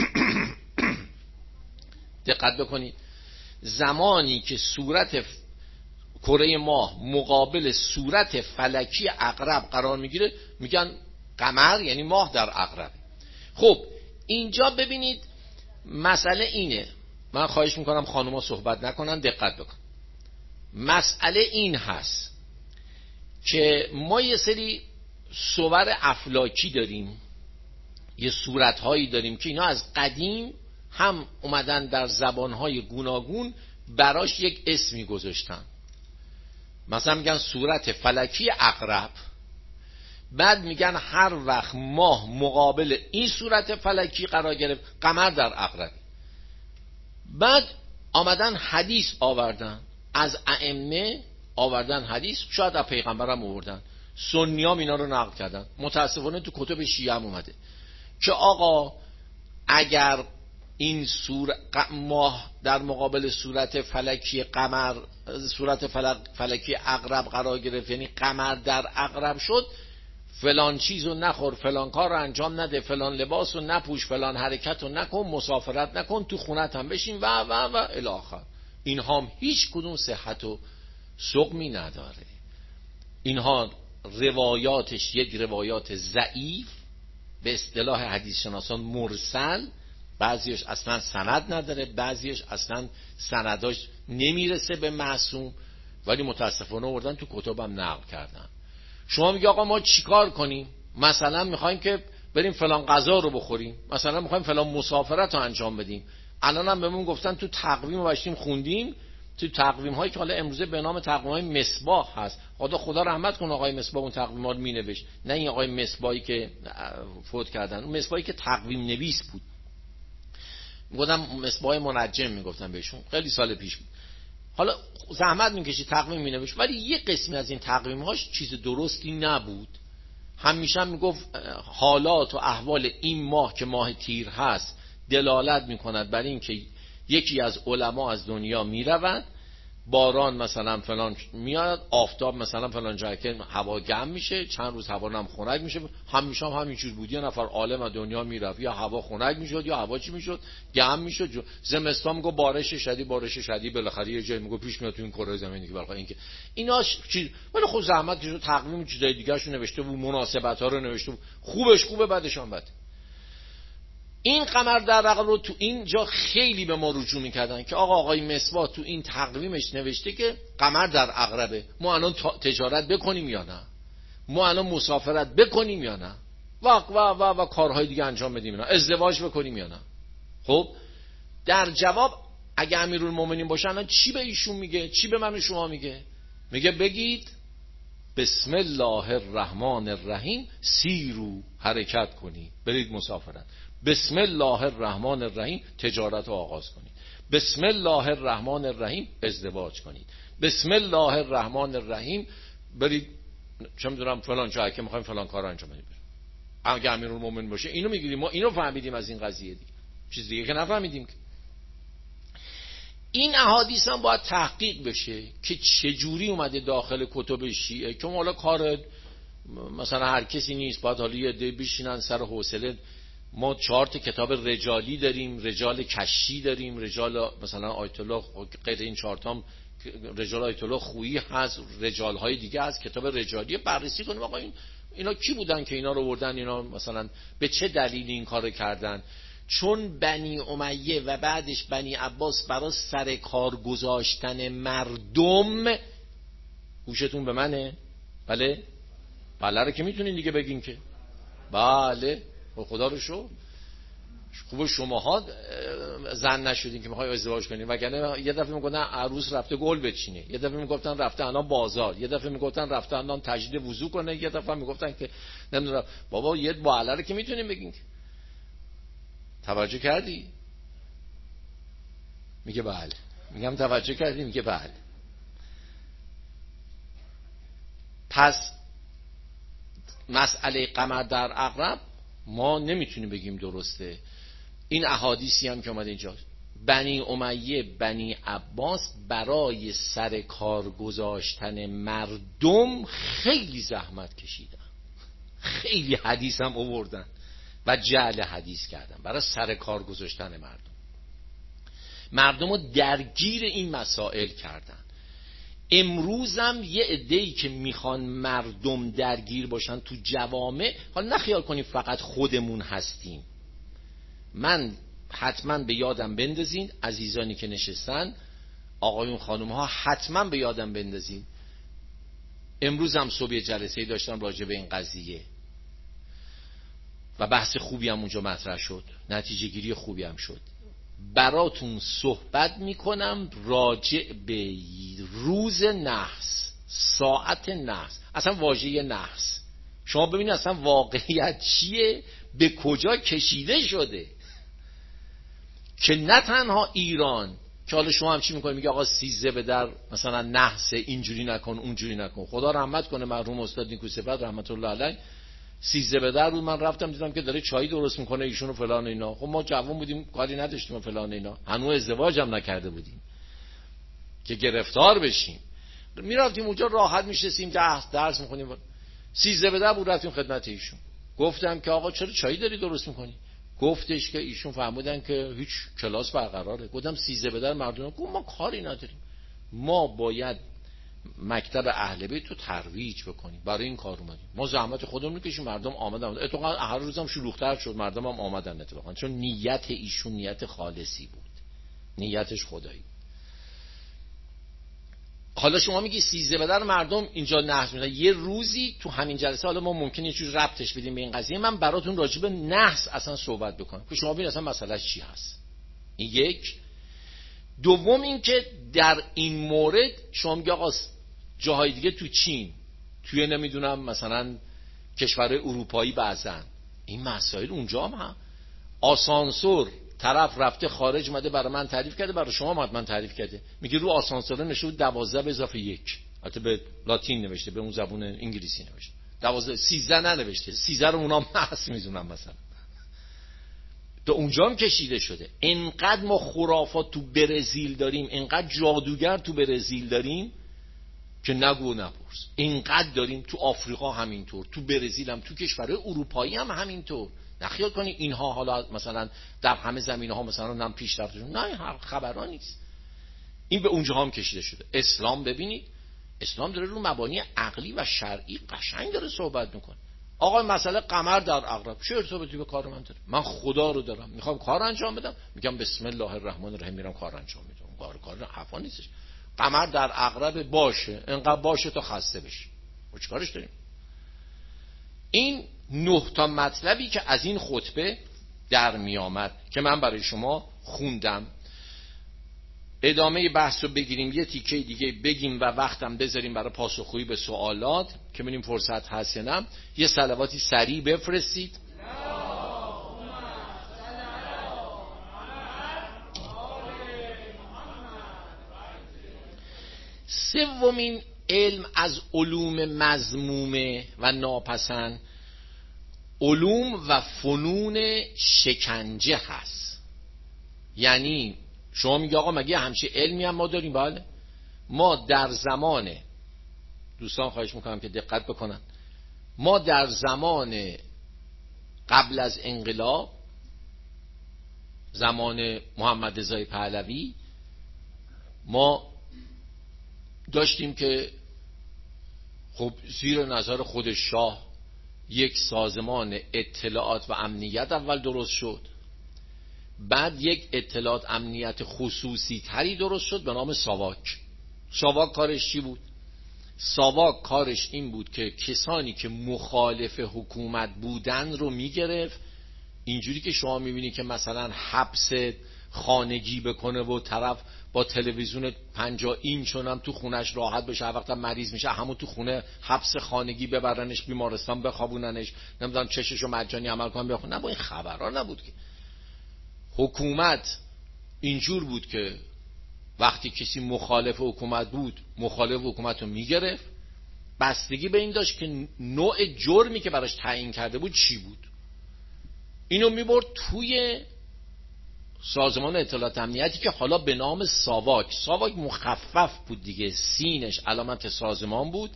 دقت بکنید، زمانی که صورت کره ماه مقابل صورت فلکی عقرب قرار میگیره میگن قمر، یعنی ماه در عقرب. خب اینجا ببینید مسئله اینه، من خواهش میکنم خانوما صحبت نکنن، دقت بکن. مسئله این هست که ما یه سری صور افلاکی داریم، یه صورتهایی داریم که اینا از قدیم هم اومدن در زبانهای گوناگون براش یک اسمی گذاشتن. مثلا میگن صورت فلکی عقرب، بعد میگن هر وقت ماه مقابل این صورت فلکی قرار گرفت قمر در عقرب. بعد آمدن حدیث آوردن، از ائمه آوردن حدیث، شاید از پیغمبر هم آوردن، سنیام اینا رو نقل کردن. متاسفانه تو کتب شیعه هم اومده که آقا اگر این ماه در مقابل صورت فلکی قمر، صورت فلکی عقرب قرار گرفت، یعنی قمر در عقرب شد، فلان چیزو نخور، فلان کار رو انجام نده، فلان لباسو نپوش، فلان حرکتو نکن، مسافرت نکن، تو خونت هم بشین و الی آخر. اینها هم هیچ کدوم صحت و سقمی نداره. اینها روایاتش یک روایات ضعیف، به اصطلاح حدیث شناسان مرسل، بعضیش اصلا سند نداره، بعضیش اصلا سنداش نمیرسه به معصوم، ولی متاسفانه آوردن تو کتبم نقل کردن. شما میگی آقا ما چیکار کنیم؟ مثلا میخوایم که بریم فلان غذا رو بخوریم، مثلا میخوایم فلان مسافرت رو انجام بدیم. الان هم بهمون گفتن تو تقویم رو باشیم خوندیم، تو تقویم هایی که حالا امروزه به نام تقویم های مصباح هست، خدا رحمت کنه آقای مصباح اون تقویما رو مینوشت، نه این آقای مصباحی که فوت کردن، اون مصباحی که تقویم نویس بود، میگفتم مصباح منجم میگفتن بهشون، خیلی سال پیش بود. حالا زحمت میکشید تقویم مینوشت، ولی یه قسمی از این تقویم‌هاش چیز درستی نبود. همیشه میگفت حالات و احوال این ماه که ماه تیر هست دلالت میکند بر این که یکی از علما از دنیا میروند، باران مثلا فلان میاد، آفتاب مثلا فلان جایی که هوا گرم میشه، چند روز هوا هم خنک میشه. همیشه هم همینجور بود، یه نفر عالم از دنیا میرفت، یا هوا خنک میشد یا هوا چی میشد گرم میشد. زمستان میگه بارش شدید، بالاخره یه جایی میگه پیش میاد تو این کره زمینی که بالاخره اینکه اینا چیز، ولی خود زحمت کشید تقویم چیزای دیگه‌شو نوشته بود، مناسبت ها رو نوشته بود، خوبش خوبه بعدش هم بده. این قمر در عقرب رو تو اینجا خیلی به ما رجوع میکردن که آقای مصباح تو این تقویمش نوشته که قمر در عقربه، ما الان تجارت بکنیم یا نه، ما الان مسافرت بکنیم یا نه، و کارهای دیگه انجام بدیم یا نه، ازدواج بکنیم یا نه. خب در جواب اگه امیرالمومنین باشه الان چی به ایشون میگه، چی به من و شما میگه؟ میگه بگید بسم الله الرحمن الرحیم سیرو، حرکت کنید، برید مسافرت. بسم الله الرحمن الرحیم تجارت رو آغاز کنید. بسم الله الرحمن الرحیم ازدواج کنید. بسم الله الرحمن الرحیم برید چه میدونم فلان جایی که میخوایم فلان کار انجام بدیم. اگه امیرالمومنین باشه اینو میگیریم، ما اینو فهمیدیم از این قضیه، دیگه چیز دیگه که نفهمیدیم. این احادیث هم باید تحقیق بشه که چجوری اومده داخل کتب شیعه، که حالا کار مثلا هر کسی نیست، باید حالا یه عده بشینن سر حوصله. ما 4 کتاب رجالی داریم، رجال کشی داریم، رجال مثلا آیت الله، غیر این 4 تا رجال آیت الله خویی هست، رجال های دیگه هست، کتاب رجالی بررسی کنیم آقا اینا کی بودن که اینا رو بردن، اینا مثلا به چه دلیلی این کار کردن. چون بنی امیه و بعدش بنی عباس برای سر کار گذاشتن مردم، گوشتون به منه؟ بله رو که میتونین دیگه بگین که بله، خدا رو شو خوب شماها زن نشدین که میخوای ازدواج کنین، وگرنه یه دفعه میگفتن عروس رفته گل بچینه، یه دفعه میگفتن رفته الان بازار، یه دفعه میگفتن رفته الان تجدید وضو کنه، یه دفعه میگفتن که نمیدونم. بابا یه باله رو که میتونین بگین. توجه کردی؟ میگه بله. میگم توجه کردی؟ میگه بله. پس مسئله قمر در عقرب ما نمیتونیم بگیم درسته. این احادیثی هم که اومده اینجا، بنی امیه بنی عباس برای سر کار گذاشتن مردم خیلی زحمت کشیدن، خیلی حدیث هم آوردن و جعل حدیث کردن برای سر کار گذاشتن مردم رو درگیر این مسائل کردن. امروزم یه عده‌ای که میخوان مردم درگیر باشن تو جوامع، حالا نخیال کنید فقط خودمون هستیم. من حتما به یادم بندازین عزیزانی که نشستن، آقایون خانم ها حتما به یادم بندازین. امروز هم صبح جلسه‌ای داشتم راجع به این قضیه و بحث خوبی هم اونجا مطرح شد، نتیجه گیری خوبی هم شد. براتون صحبت میکنم راجع به روز نحس، ساعت نحس، اصلا واژه نحس. شما ببینید اصلا واقعیت چیه، به کجا کشیده شده، که نه تنها ایران که حالا شما هم چی میکنید، میگه آقا 13 به در مثلا نحس، اینجوری نکن اونجوری نکن. خدا رحمت کنه مرحوم استاد نیکو صفت رحمت الله علیه، 13 به در بود، من رفتم دیدم که داره چای درست میکنه ایشون و فلان اینا. خب ما جوان بودیم کاری نداشتیم و فلان اینا، هنوز ازدواج هم نکرده بودیم که گرفتار بشیم. میرفتیم اونجا راحت میشستیم درس میخونیم. 13 به در بود، رفتیم خدمت ایشون، گفتم که آقا چرا چای داری درست میکنی؟ گفتش که ایشون فهمیدن که هیچ کلاس برقراره. گفتم 13 به در مردم، گفت ما کاری نداریم، ما باید مکتب اهل بیت رو ترویج بکنیم، برای این کار اومدیم، ما زحمت خودمون میکشیم، مردم آمدن. اتفاقا هر روزم شلوغ‌تر شد، مردم هم آمدن اتفاقا، چون نیت ایشون نیت خالصی بود، نیتش خدایی. حالا شما میگی 13 به در مردم اینجا نحس میکنن. یه روزی تو همین جلسه، حالا ما ممکنه یه جور ربطش بدیم به این قضیه، من براتون راجع به نحس اصلا صحبت بکنم که شما ببینید اصلا مسئلهش چی هست. این یک. دوم این که در این مورد شما میگی آقا جاهای دیگه تو چین، توی نمیدونم مثلا کشورهای اروپایی، بعضن این مسائل اونجا هم آسانسور طرف رفته خارج اومده برای من تعریف کرده، برای شما حتما تعریف کرده، میگه رو آسانسور نشود 12 به اضافه 1، البته به لاتین نوشته، به اون زبون انگلیسی نوشته، 12 13 ننوشته، 13 رو اونا محض میدونن مثلا. تو اونجا هم کشیده شده. انقدر ما خرافات تو برزیل داریم، انقدر جادوگر تو برزیل داریم که نگو نپرس. اینقدر داریم تو آفریقا همینطور، تو برزیل هم، تو کشورهای اروپایی هم همینطور. نخیال کنی اینها حالا مثلا در همه زمینه‌ها مثلا نم پیشرفتشون، نه خبران نیست. این به اونجا هم کشیده شده. اسلام ببینید، اسلام داره رو مبانی عقلی و شرعی قشنگ داره صحبت میکنه. آقا مسئله قمر در عقرب چه ارتباطی به کار من داره؟ من خدا رو دارم، میخوام کار انجام بدم، میگم بسم الله الرحمن الرحیم، میرم کار انجام میدم. کار حرفا نیستش. قمر در عقرب باشه، انقدر باشه تا خسته بشی، و چیکارش داریم؟ این 9 تا مطلبی که از این خطبه در می آمد که من برای شما خوندم. ادامه بحث رو بگیریم، یه تیکه دیگه بگیم و وقتم بذاریم برای پاسخگویی به سوالات که ببینیم فرصت هست یا نه. یه صلواتی سریع بفرستید. سومین علم از علوم مذمومه و ناپسند، علوم و فنون شکنجه هست. یعنی شما میگه آقا مگه همچه علمی هم ما داریم؟ بله، ما در زمان، دوستان خواهش میکنم که دقت بکنن، ما در زمان قبل از انقلاب، زمان محمد رضا پهلوی، ما داشتیم که خب زیر نظر خود شاه یک سازمان اطلاعات و امنیت اول درست شد، بعد یک اطلاعات امنیت خصوصی تری درست شد به نام ساواک. ساواک کارش چی بود؟ ساواک کارش این بود که کسانی که مخالف حکومت بودن رو میگرفت، اینجوری که شما میبینی که مثلا حبس خانگی بکنه و طرف با تلویزیون 50 اینچ هم تو خونش راحت بشه، هر وقت مریض میشه همون تو خونه حبس خانگی ببرنش بیمارستان بخوابوننش، نمیدونم چششو مجانی عمل کنن بخون. نه، با این خبرها نبود که. حکومت اینجور بود که وقتی کسی مخالف حکومت بود، مخالف حکومت رو میگرفت، بستگی به این داشت که نوع جرمی که براش تعیین کرده بود چی بود، اینو میبرد توی سازمان اطلاعات امنیتی که حالا به نام ساواک. ساواک مخفف بود دیگه، سینش علامت سازمان بود،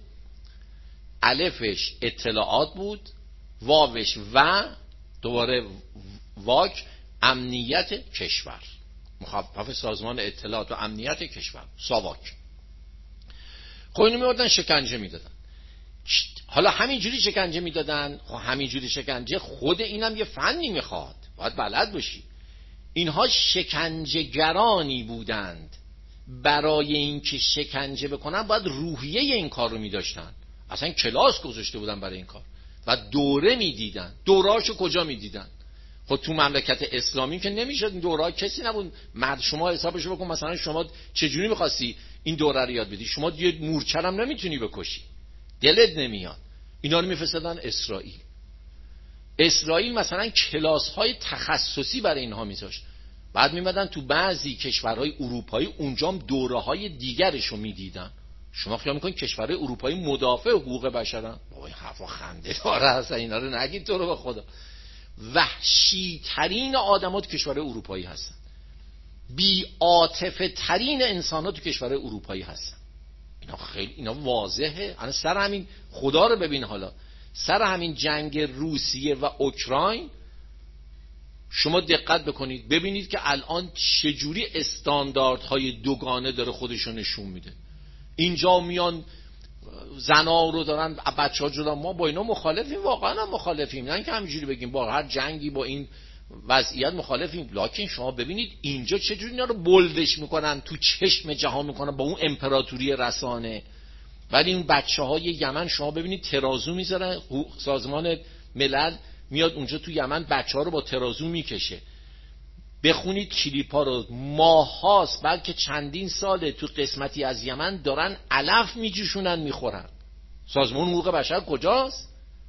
الفش اطلاعات بود، واوش و دوباره واک امنیت کشور، مخفف سازمان اطلاعات و امنیت کشور، ساواک. خب اینو میوردن شکنجه میدادن. حالا همینجوری شکنجه میدادن، خب همینجوری شکنجه خود اینم یه فنی میخواد، باید بلد باشی. اینها شکنجهگرانی بودند، برای اینکه شکنجه بکنن باید روحیه این کار رو میداشتن، اصلا کلاس گذاشته بودن برای این کار و دوره میدیدن. دورهاشو کجا میدیدن؟ خب تو مملکت اسلامی که نمیشد این دوره، کسی نبود. مرد شما حسابشو بکن، مثلا شما چجوری میخواستی این دوره رو یاد بدی؟ شما یه مورچه هم نمیتونی بکشی، دلت نمیاد. اینا رو میفرستادن اسرائیل. اسرائیل مثلا کلاس‌های تخصصی برای اینها میذاشت، بعد میمدن تو بعضی کشورهای اروپایی اونجام دوره‌های دیگرش رو میدیدن. شما خیال میکنید کشورهای اروپایی مدافع حقوق بشرن؟ بابا این حرفا خنده داره اصلا، اینا رو نگید تو رو به خدا. وحشی ترین آدمات کشورهای اروپایی هستن، بی عاطفه ترین انسانات تو کشورهای اروپایی هستن. اینا خیلی اینا واضحه. الان سر همین خدا رو ببین، حالا سر همین جنگ روسیه و اوکراین شما دقت بکنید ببینید که الان چجوری استانداردهای دوگانه داره خودشو نشون میده. اینجا میان زنا رو دارن، بچه‌ها جدا. ما با اینا مخالفیم، واقعا هم مخالفیم، نه اینکه همینجوری بگیم با هر جنگی با این وضعیت مخالفیم، لکن شما ببینید اینجا چجوری اینا رو بلدش میکنن، تو چشم جهان میکنن با اون امپراتوری رسانه. ولی این بچه‌های یمن شما ببینید ترازو میذارن، سازمان ملل میاد اونجا تو یمن بچه‌ها رو با ترازو میکشه. بخونید کلیپ ها رو، ماهاست بلکه چندین ساله تو قسمتی از یمن دارن علف میجوشونن میخورن. سازمان حقوق بشر کجاست؟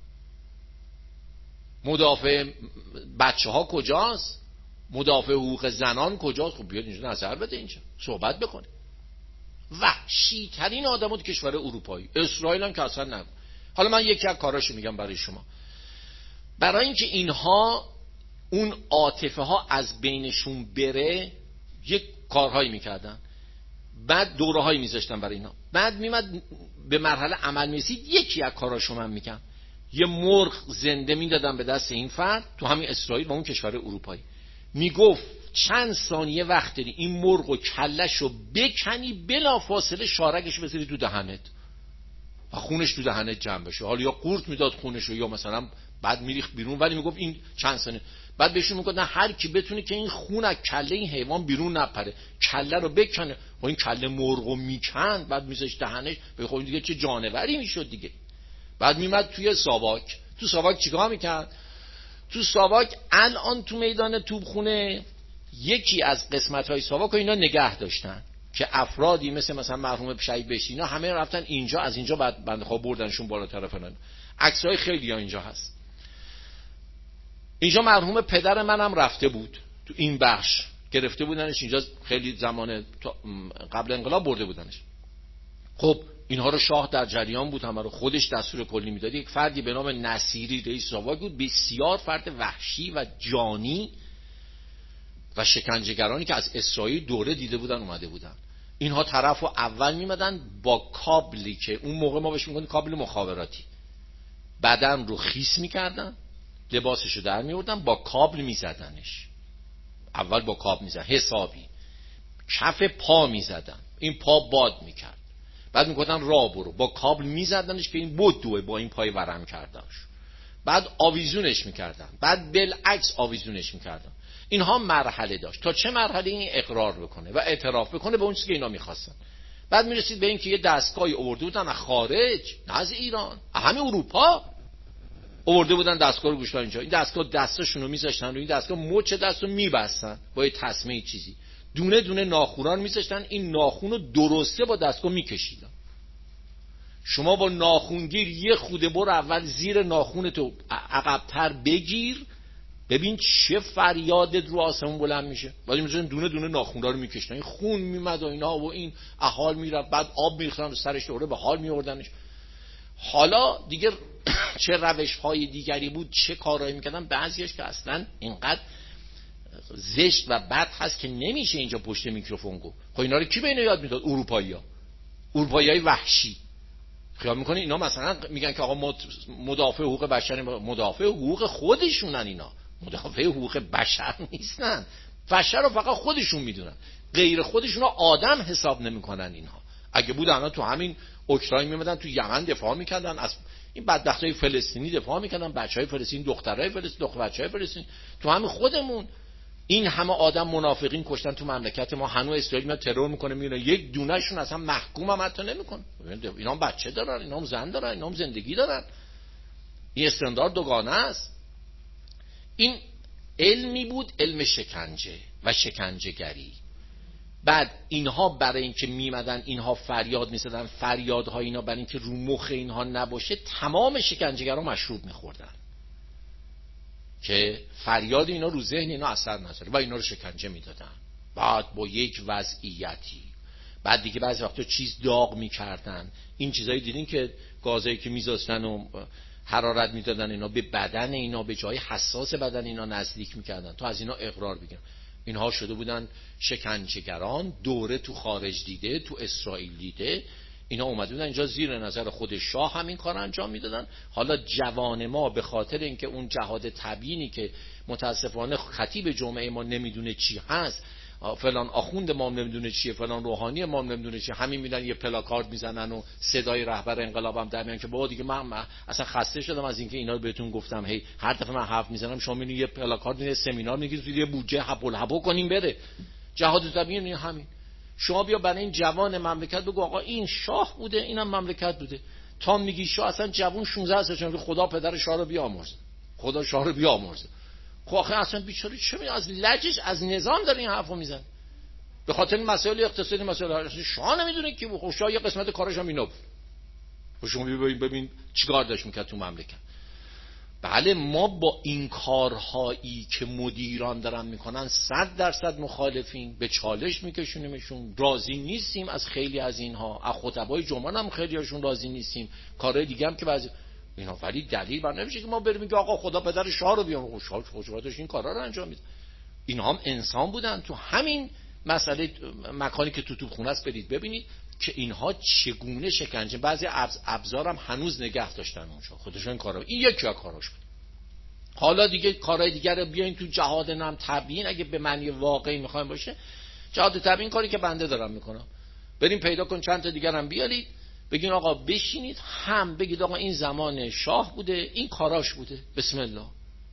مدافع بچه ها کجاست؟ مدافع حقوق زنان کجاست؟ خب بیاد اینجا نظر بده، اینجا صحبت بکنه. وحشی ترین آدم‌ها تو کشور اروپایی، اسرائیل هم که اصلا نگو. حالا من یکی از کاراشو میگم برای شما. برای اینکه اینها اون عاطفه ها از بینشون بره، یک کارهایی میکردن، بعد دوره هایی میذاشتن برای اینا، بعد میمد به مرحله عمل میرسید. یکی از کاراشو من میگم، یه مرغ زنده میدادن به دست این فرد تو همین اسرائیل و اون کشور اروپایی، میگفت چند ثانیه وقت داری این مرغ و کلهشو بکنی، بلا فاصله شارگشو بذاری تو دهنت و خونش تو دهنت جمع بشه. حالا یا قورت میداد خونشو یا مثلا بعد میریخت بیرون، ولی میگفت این چند ثانیه. بعد بهشون میگفت نه، هر کی بتونه که این خون از کله این حیوان بیرون نپره، کله رو بکنه. و این کله مرغو میکند، بعد میذاش دهنش. بخوام دیگه چه جانوری میشد دیگه. بعد میمد توی ساواک. تو ساواک چیکار میکرد؟ تو ساواک الان تو میدان توپخونه یکی از قسمت‌های ساواک رو اینا نگه داشتن که افرادی مثلا مرحوم شهید بهشتی اینا همه رفتن اینجا، از اینجا بعد بنده خدا بردنشون بالاتر فلان. عکس‌های خیلی ها اینجا هست. اینجا مرحوم پدر منم رفته بود تو این بخش، گرفته بودنش اینجا، خیلی زمان قبل انقلاب برده بودنش. خب اینها رو شاه در جریان بود، همه رو خودش دستور کلی میداد. یک فردی به نام نصیری رئیس ساواک بود، بسیار فرد وحشی و جانی و شکنجهگرانی که از اسرائیل دوره دیده بودن اومده بودن. اینها طرفو اول میمدن با کابلی که اون موقع ما بهش میگفتیم کابل مخابراتی، بدن رو خیس میکردن، لباسشو در میوردن، با کابل میزدنش. اول با کابل میزدن حسابی، کف پا میزدن، این پا باد میکرد، بعد میگفتن راه برو، با کابل میزدنش که این بدوه، با این پای ورم کردنش، بعد آویزونش میکردن، بعد بالعکس آویزونش میکردن. اینها مرحله داشت تا چه مرحله؟ این اقرار بکنه و اعتراف بکنه به اون چیزی که اینا میخواستن. بعد میرسید به این که یه دستگاهی آورده بودن از خارج، نه از ایران، همه اروپا آورده بودن دستگاه رو گوش اینجا. این دستگاه دستاشون رو میذاشتن روی این دستگاه، مچ دستو میبستن با یه تسمه چیزی، دونه دونه ناخونان میذاشتن، این ناخون رو درسته با دستگاه میکشیدن. شما با ناخونگیر یه خوده برو اول زیر ناخونتو عقب‌تر بگیر، ببین چه فریادت رو آسمون بلند میشه. بعد میذاشتن دونه دونه ناخونا رو میکشیدن، این خون میمد و اینا و این احال میرفت، بعد آب میریختن رو سرش، دوره به حال میوردنش. حالا دیگه چه روش های دیگری بود، چه کارهایی میکردن، بعضیش که اصلا اینقدر زشت و بد هست که نمیشه اینجا پشت میکروفون گفت. خب اینا رو کی به اینا یاد میداد؟ اروپاییای وحشی. خیال میکنه اینا مثلا میگن که آقا مدافع حقوق بشر، مدافع حقوق خودشونن، اینا مدافع حقوق بشر نیستن. بشر رو فقط خودشون میدونن، غیر خودشون رو آدم حساب نمیکنن اینها. اگه بود الان تو همین اوکراین میمدن، تو یمن دفاع میکردن، از این بدبختای فلسطینی دفاع میکردن، بچهای فلسطین، دخترای فلسطین، بچهای فلسطین، تو همین خودمون این همه آدم منافقین کشتن تو مملکت ما. هنوز اسرائیل میاد ترور میکنه، میونه یک دونهشون اصلا محکوم هم حتی نمیکنه. اینا هم بچه دارن، اینا هم زن دارن، اینا هم زندگی دارن. این استاندارد دوگانه است. این علمی بود، علم شکنجه و شکنجهگری. بعد اینها برای اینکه میمدن اینها فریاد میزدن، فریادهای اینا برای اینکه رو مخ اینها نباشه، تمام شکنجهگرا مشروب میخوردن که فریاد اینا رو ذهن اینا اثر نذاره و اینا رو شکنجه میدادن. بعد با یک وضعیتی، بعد دیگه بعضی وقتا چیز داغ میکردن. این چیزایی دیدین که گازایی که میذاشتن و حرارت میدادن اینا به بدن اینا، به جای حساس بدن اینا نزدیک میکردن تا از اینا اقرار بگیرن. اینها شده بودن شکنجهگران، دوره تو خارج دیده، تو اسرائیل دیده. اینا اومده بودن اینجا زیر نظر خود شاه همین کار انجام میدادن. حالا جوان ما به خاطر اینکه اون جهاد تبیینی که متاسفانه خطیب جمعه ما نمیدونه چی هست، فلان آخوند ما نمیدونه چیه، فلان روحانی ما نمیدونه چیه، همین میدن یه پلاکارد میزنن و صدای رهبر انقلابم در میان که بابا دیگه من اصلا خسته شدم از اینکه اینا رو بهتون گفتم، هی هر دفعه من حرف میزنم شما میبینید یه پلاکارد، یه سمینار میگید، یه بودجه هپو کنیم بره. جهاد تبیین همین. شما بیا برای این جوان مملکت بگو آقا این شاه بوده، اینم مملکت بوده. تا میگی شاه، اصلا جوان 16 سالشه، خدا پدر شاه رو بیامرزه، خدا شاه رو بیامرزه. خب آخه اصلا بیچاره چه می از لجش از نظام داره این حرفو میزنه، به خاطر مسائل اقتصادی، مسائل شاه نمیدونه که خب شاه یه قسمت کارش هم اینا بود. شما ببین چیکار داشت میکرد تو مملکت. بله ما با این کارهایی که مدیران دارن میکنن 100% مخالفیم، به چالش میکشونیمشون، راضی نیستیم از خیلی از اینها، از خطبای جمعه هم خیلی هاشون راضی نیستیم، کارهای دیگه هم که بعضی اینا، ولی دلیل بر نمیشه که ما بریم میگه آقا خدا پدر شاه رو بیام، شاه خودش این کارا رو انجام میده. اینها هم انسان بودن. تو همین مسئله مکانی که تو توپخونه است برید ببینید که اینها چگونه شکنجه، بعضی ابزارم هنوز نگه داشتن اونجا خودشون کارا، این یکی از کاراش بود. حالا دیگه کارهای دیگر رو بیاین تو جهاد نام تبیین، اگه به معنی واقعی میخوایم باشه جهاد تبیین کاری که بنده دارم میکنم، بریم پیدا کن چند تا دیگر هم بیارید بگین آقا بشینید هم بگید آقا این زمان شاه بوده، این کاراش بوده، بسم الله،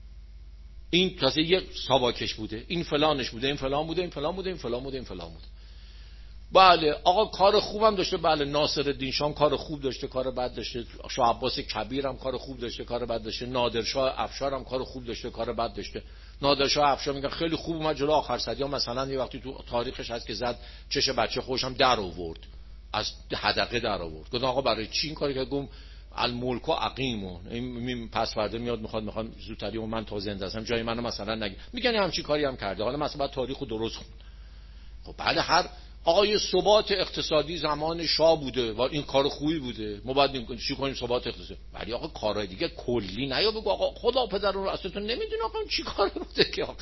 این تازه یک ساواکش بوده، این فلانش بوده، این فلان بوده، این فلان بوده، این فلان بوده، این فلان بوده. بله آقا کار خوبم داشته، بله ناصرالدین شاه کار خوب داشته، کار بد داشته، شاه عباس کبیر هم کار خوب داشته، کار بد داشته، نادرشاه افشار هم کار خوب داشته، کار بد داشته. نادرشاه افشار میگن خیلی خوب اومد جلو آخر صدیا، مثلا یه وقتی تو تاریخش هست که زد چش بچه خودش هم در آورد، از حدقه در آورد. گفت آقا برای چی این کاری که گم الملک و عقیم، این پس فردا میاد میخواد زودتری و من تا زنده هستم جای منو مثلا نگی، میگن همچین کاری هم کرده، حالا مثلا بعد تاریخو درست خون. خب بله هر آقای ثبات اقتصادی زمان شاه بوده و این کار خوبی بوده، ما باید چی کنیم ثبات اقتصادی، ولی آقا کارهای دیگه کلی نیا بگو آقا خدا پدر رو اصلا تو نمیدونی آقا چی کار بوده که آقا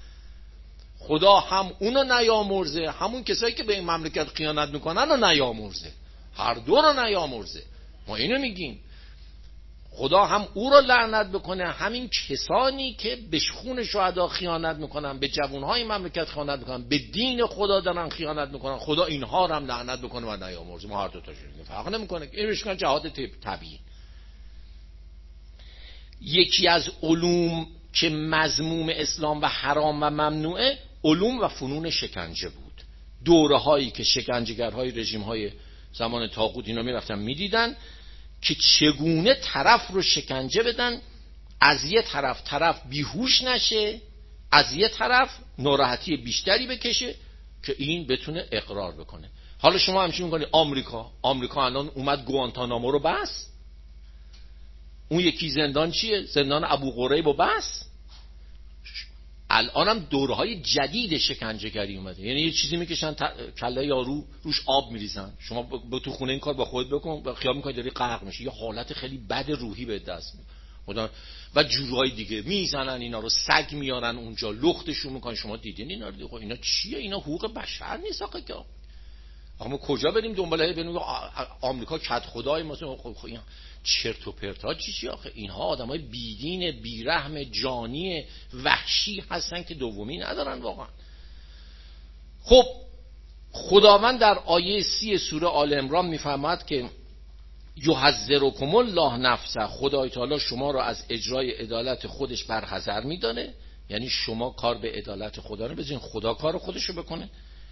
خدا هم اونو نیامرزه، همون کسایی که به این مملکت خیانت میکنن رو نیامرزه، هر دو رو نیامرزه. ما اینو میگیم خدا هم او رو لعنت بکنه، همین کسانی که به خون شهدا خیانت میکنن، به جوانهای مملکت خیانت میکنن، به دین خدا دارن خیانت میکنن، خدا اینها رو هم لعنت بکنه و نیامرزه. ما هر دو تاشون فرق نمیکنه، این میشه جهاد طبیعی. یکی از علوم که مذموم اسلام و حرام و ممنوعه علوم و فنون شکنجه بود. دوره هایی که شکنجهگرهای رژیم های زمان طاغوت اینا میرفتن میدیدن که چگونه طرف رو شکنجه بدن، از یه طرف بیهوش نشه، از یه طرف ناراحتی بیشتری بکشه که این بتونه اقرار بکنه. حالا شما همچین میکنی آمریکا الان اومد گوانتانامو رو بس، اون یکی زندان چیه؟ زندان ابو غریب رو بس. الان هم دورهای جدید شکنجهگری اومده، یعنی یه چیزی میکشن کله یارو روش آب میریزن، شما با تو خونه این کار با خودت بکن و خیال میکنی داری غرق میشی، یه حالت خیلی بد روحی به دست میاد. و جورهای دیگه میزنن اینا رو، سگ میارن اونجا لختشون میکنن. شما دیدین اینا رو؟ اینا چیه؟ اینا حقوق بشر نیست آخه که ما کجا بریم دنباله بریم آمریکا کد خدای مثلا این چرت و پرتا چی آخه؟ اینها آدمای بیدین بیرحم جانی وحشی هستن که دومی ندارن واقعا. خب خداوند در آیه 30 سوره آل عمران میفرماید که یحذرکم الله نفسه، خدای تعالی شما را از اجرای عدالت خودش برحذر میدانه، یعنی شما کار به عدالت خدا رو بذارین، خدا کار خودش رو بکنه.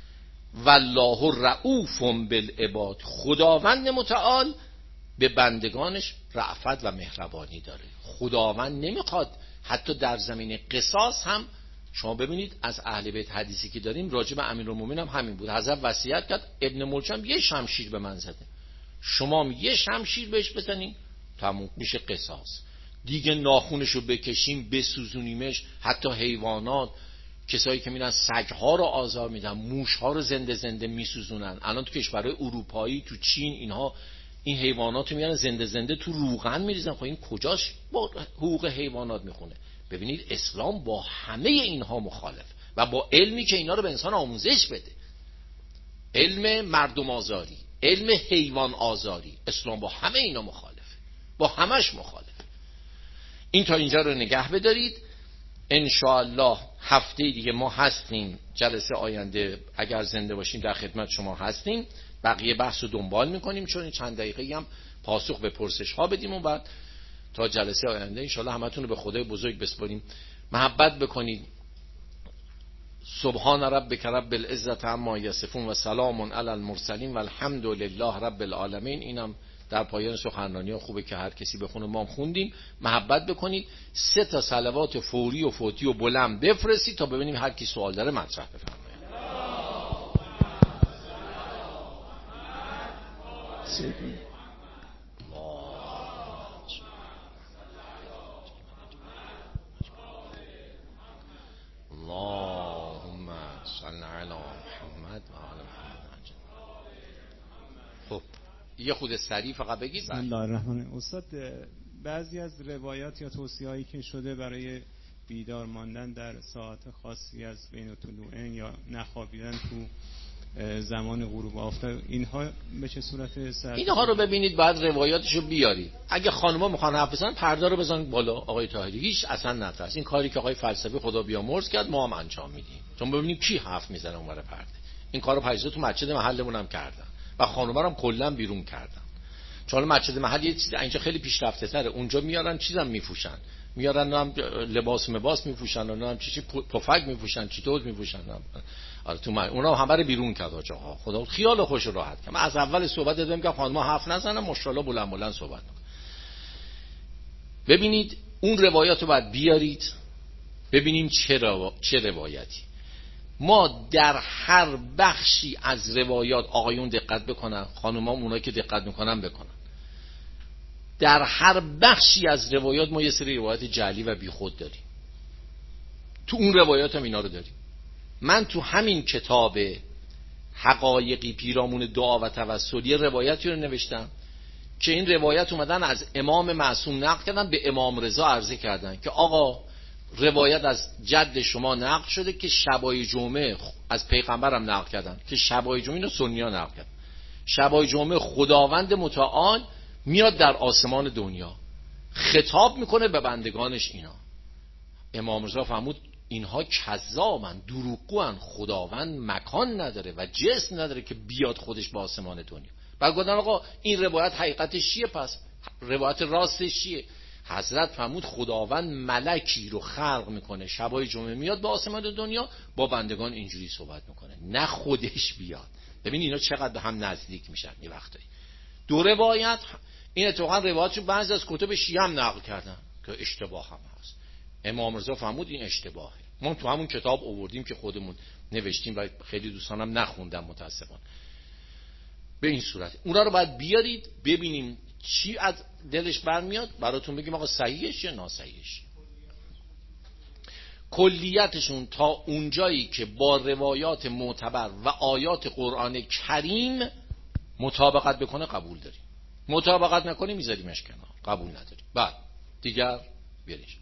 والله رؤوف بالعباد، خداوند متعال به بندگانش رأفت و مهربانی داره. خداوند نمیخواد حتی در زمین قصاص هم، شما ببینید از اهل بیت حدیثی که داریم راجع به امیرالمومنین هم همین بود، حضرت وصیت کرد ابن ملجم یه شمشیر به من زده، شما یه شمشیر بهش بزنین تموم میشه قصاص دیگه، ناخونشو بکشیم بسوزونیمش. حتی حیوانات، کسایی که میرن سگها رو آزار میدن، موشها رو زنده زنده میسوزونن. الان تو کشورهای اروپایی، تو چین، اینها این حیوانات رو میارن زنده زنده تو روغن میریزن. خب این کجاش با حقوق حیوانات میخونه؟ ببینید اسلام با همه اینها مخالف و با علمی که اینا رو به انسان آموزش بده، علم مردم آزاری، علم حیوان آزاری، اسلام با همه اینا مخالفه، با همش مخالفه. این تا اینجا رو نگه بدارید. انشاءالله هفته دیگه ما هستیم، جلسه آینده اگر زنده باشیم در خدمت شما هستیم، بقیه بحث رو دنبال میکنیم، چون چند دقیقه هم پاسخ به پرسش ها بدیم و بعد تا جلسه آینده انشاءالله همتون رو به خدای بزرگ بسپاریم. محبت بکنید. سبحان ربک رب العزة عما یصفون و سلام علی المرسلین و الحمد لله رب العالمین. اینم در پایان سخنرانی خوبه که هر کسی بخونه، ما خوندیم، محبت بکنید 3 تا صلوات فوری و فوتی و بلند بفرستید تا ببینیم هر کی سوال داره مطرح بفرمایید. اللهم صل علی محمد و آل محمد. خب یه خود سریع فقط بگید. بسم الله الرحمن الرحیم. استاد، بعضی از روایات یا توصیه‌هایی که شده برای بیدار ماندن در ساعات خاصی از بین الطلوعین یا نخوابیدن تو زمان غروب آفتاب، اینها به چه صورت اینها رو ببینید، بعد روایاتشو بیارید. اگه خانم‌ها میخوان حرف بزنن پرده رو بزنید بالا. آقای طاهری هیچ اصلا نترس، این کاری که آقای فلسفی خدا بیامرز کرد ما هم انجام میدیم، چون ببینیم کی حرف میزنه اونور پرده. این کارو پریسا تو مسجد محلمون هم کردن و خانم‌ها هم کلا بیرون کردن، چون مسجد محل یه چیز اینجا خیلی پیشرفته تره. اونجا میارن چیزام میفروشن، میارن هم لباس میفروشن، اونا هم چیزی پفک میفروشن، چیتوز میفروشن. آره تو اونا همه رو بیرون کرد آقا. خدا خیال خوش راحت کنه. من از اول صحبت دادم که خانم‌ها حرف نزنن، ماشاءالله بلند بلند صحبت کنن. ببینید اون روایات رو باید بیارید ببینیم چه روایتی. ما در هر بخشی از روایات آقایون دقت بکنن، خانم‌ها اونایی که دقت میکنن بکنن. در هر بخشی از روایات ما یه سری روایت جعلی و بیخود داریم. تو اون روایات هم اینا رو داریم. من تو همین کتاب حقایقی پیرامون دعا و توسل یه روایتی رو نوشتم که این روایت اومدن از امام معصوم نقل کردن، به امام رضا عرضه کردن که آقا روایت از جد شما نقل شده که شبای جمعه، از پیغمبرم نقل کردن که شبای جمعه، اینو سنی‌ها نقل کردن، شبای جمعه خداوند متعال میاد در آسمان دنیا خطاب میکنه به بندگانش. اینا امام رضا فرمود اینها کذابن، دروغگوان، خداوند مکان نداره و جسم نداره که بیاد خودش به آسمان دنیا. بعد گفتن آقا این روایت حقیقتش چیه؟ پس روایت راستش چیه؟ حضرت فرمود خداوند ملکی رو خلق میکنه شبای جمعه میاد به آسمان دنیا با بندگان اینجوری صحبت میکنه، نه خودش بیاد. ببین اینا چقدر به هم نزدیک میشن یه وقتایی. دو روایت این اتفاقا روایتشو بعضی از کتب شیعه هم نقل کردن که اشتباه هم هست. امام رضا فرمود این اشتباهه. ما تو همون کتاب آوردیم که خودمون نوشتیم و خیلی دوستانم نخوندم متاسفانه. به این صورت اونا رو باید بیارید ببینیم چی از دلش برمیاد، براتون بگیم آقا صحیحش یا ناصحیحش. کلیتشون تا اونجایی که با روایات معتبر و آیات قرآن کریم مطابقت بکنه قبول داریم، مطابقت نکنه میذاریمش کنار، قبول نداریم. بعد دیگر بیاریش.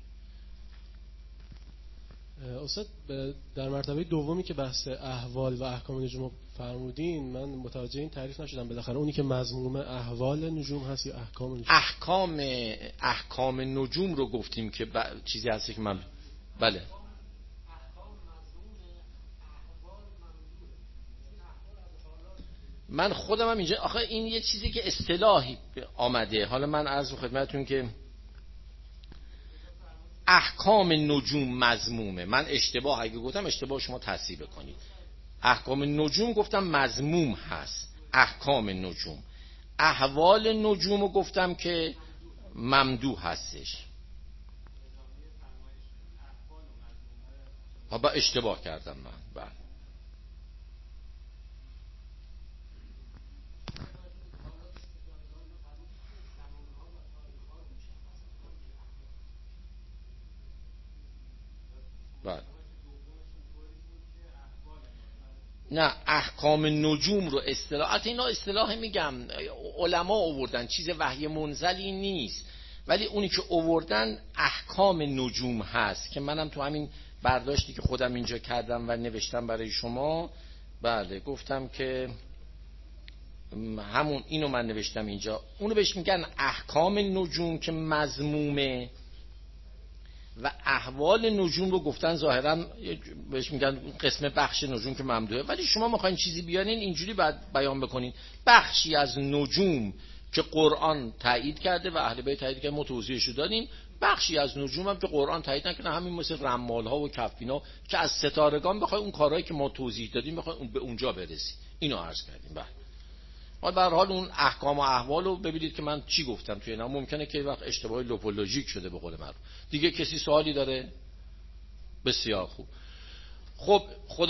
استاد در مرتبه دومی که بحث احوال و احکام نجوم فرمودین، من متوجه این تعریف نشدم بالاخره اونی که مضموم احوال نجوم هست یا احکام نجوم؟ احکام نجوم رو گفتیم که چیزی هستی که من بله من خودم هم اینجا آخه این یه چیزی که اصطلاحی آمده. حالا من عرض خدمتتون که احکام نجوم مذمومه. من اشتباه اگه گفتم اشتباه شما تصحیح بکنید. احکام نجوم گفتم مذموم هست، احکام نجوم. احوال نجوم رو گفتم که ممدوح هستش. با اشتباه کردم من. بله نه احکام نجوم رو اصطلاحات اینا اصطلاح میگم علما آوردن، چیز وحی منزلی نیست، ولی اونی که آوردن احکام نجوم هست که منم تو همین برداشتی که خودم اینجا کردم و نوشتم برای شما. بله گفتم که همون اینو من نوشتم اینجا. اونو بهش میگن احکام نجوم که مذمومه و احوال نجوم رو گفتن ظاهرا بهش میگن قسم بخش نجوم که ممدوحه. ولی شما میخواین چیزی بیانین اینجوری بعد بیان بکنین بخشی از نجوم که قرآن تایید کرده و اهل بیت تایید کرده، ما توضیحشو دادیم. بخشی از نجوم هم که قرآن تایید نکرده، همین مثل رمال ها و کفینا که از ستارگان بخوای اون کارهایی که ما توضیح دادیم بخوای به اونجا برسی. اینو عرض کردیم. بله حالا به هر حال اون احکام و احوال رو ببینید که من چی گفتم توی اینا. ممکنه که وقت اشتباه لوپولوژیک شده به قول من. دیگه کسی سوالی داره؟ بسیار خوب. خب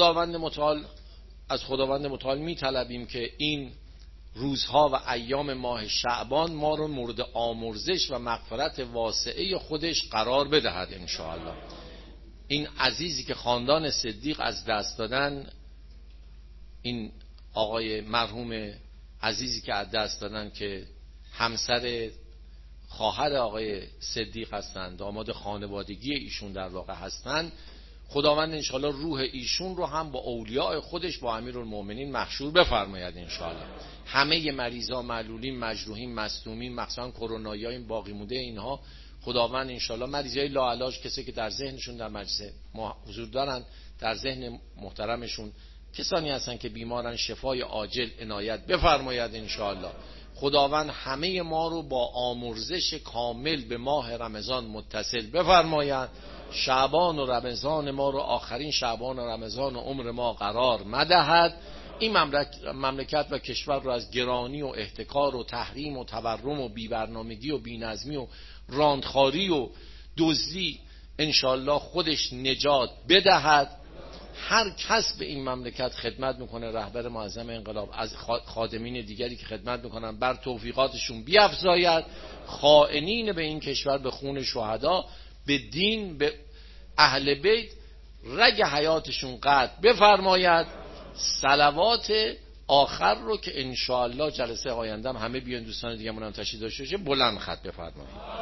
از خداوند متعال میطلبیم که این روزها و ایام ماه شعبان ما رو مورد آمرزش و مغفرت واسعه خودش قرار بدهد انشاءالله. این عزیزی که خاندان صدیق از دست دادن، این آقای مرحوم عزیزی که از دست دادن که همسر خواهر آقای صدیق هستند، داماد خانوادگی ایشون در واقع هستند، خداوند انشاءالله روح ایشون رو هم با اولیاء خودش با امیرالمومنین محشور بفرماید انشاءالله. همه مریضا، معلولین، مجروحین، مصدومین، مخصوصا کرونایی باقی مونده اینها، خداوند انشاءالله مریضای لاعلاج، کسی که در ذهنشون در مجلس ما حضور دارن، در ذهن محترمشون کسانی هستن که بیمارن، شفای عاجل عنایت بفرماید انشاءالله. خداوند همه ما رو با آمرزش کامل به ماه رمضان متصل بفرماید. شعبان و رمضان ما رو آخرین شعبان و رمضان و عمر ما قرار مدهد. این مملکت و کشور رو از گرانی و احتکار و تحریم و تورم و بی‌برنامگی و بی‌نظمی و راندخاری و دزدی انشاءالله خودش نجات بدهد. هر کس به این مملکت خدمت میکنه، رهبر معظم انقلاب، از خادمین دیگری که خدمت میکنن، بر توفیقاتشون بیفزاید. خائنین به این کشور به خون شهدا، به دین، به اهل بیت رگ حیاتشون قطع بفرماید. صلوات آخر رو که انشاءالله جلسه آینده همه بیان دوستان دیگه منم تشریف داشته باشه بلند خط بفرمایید.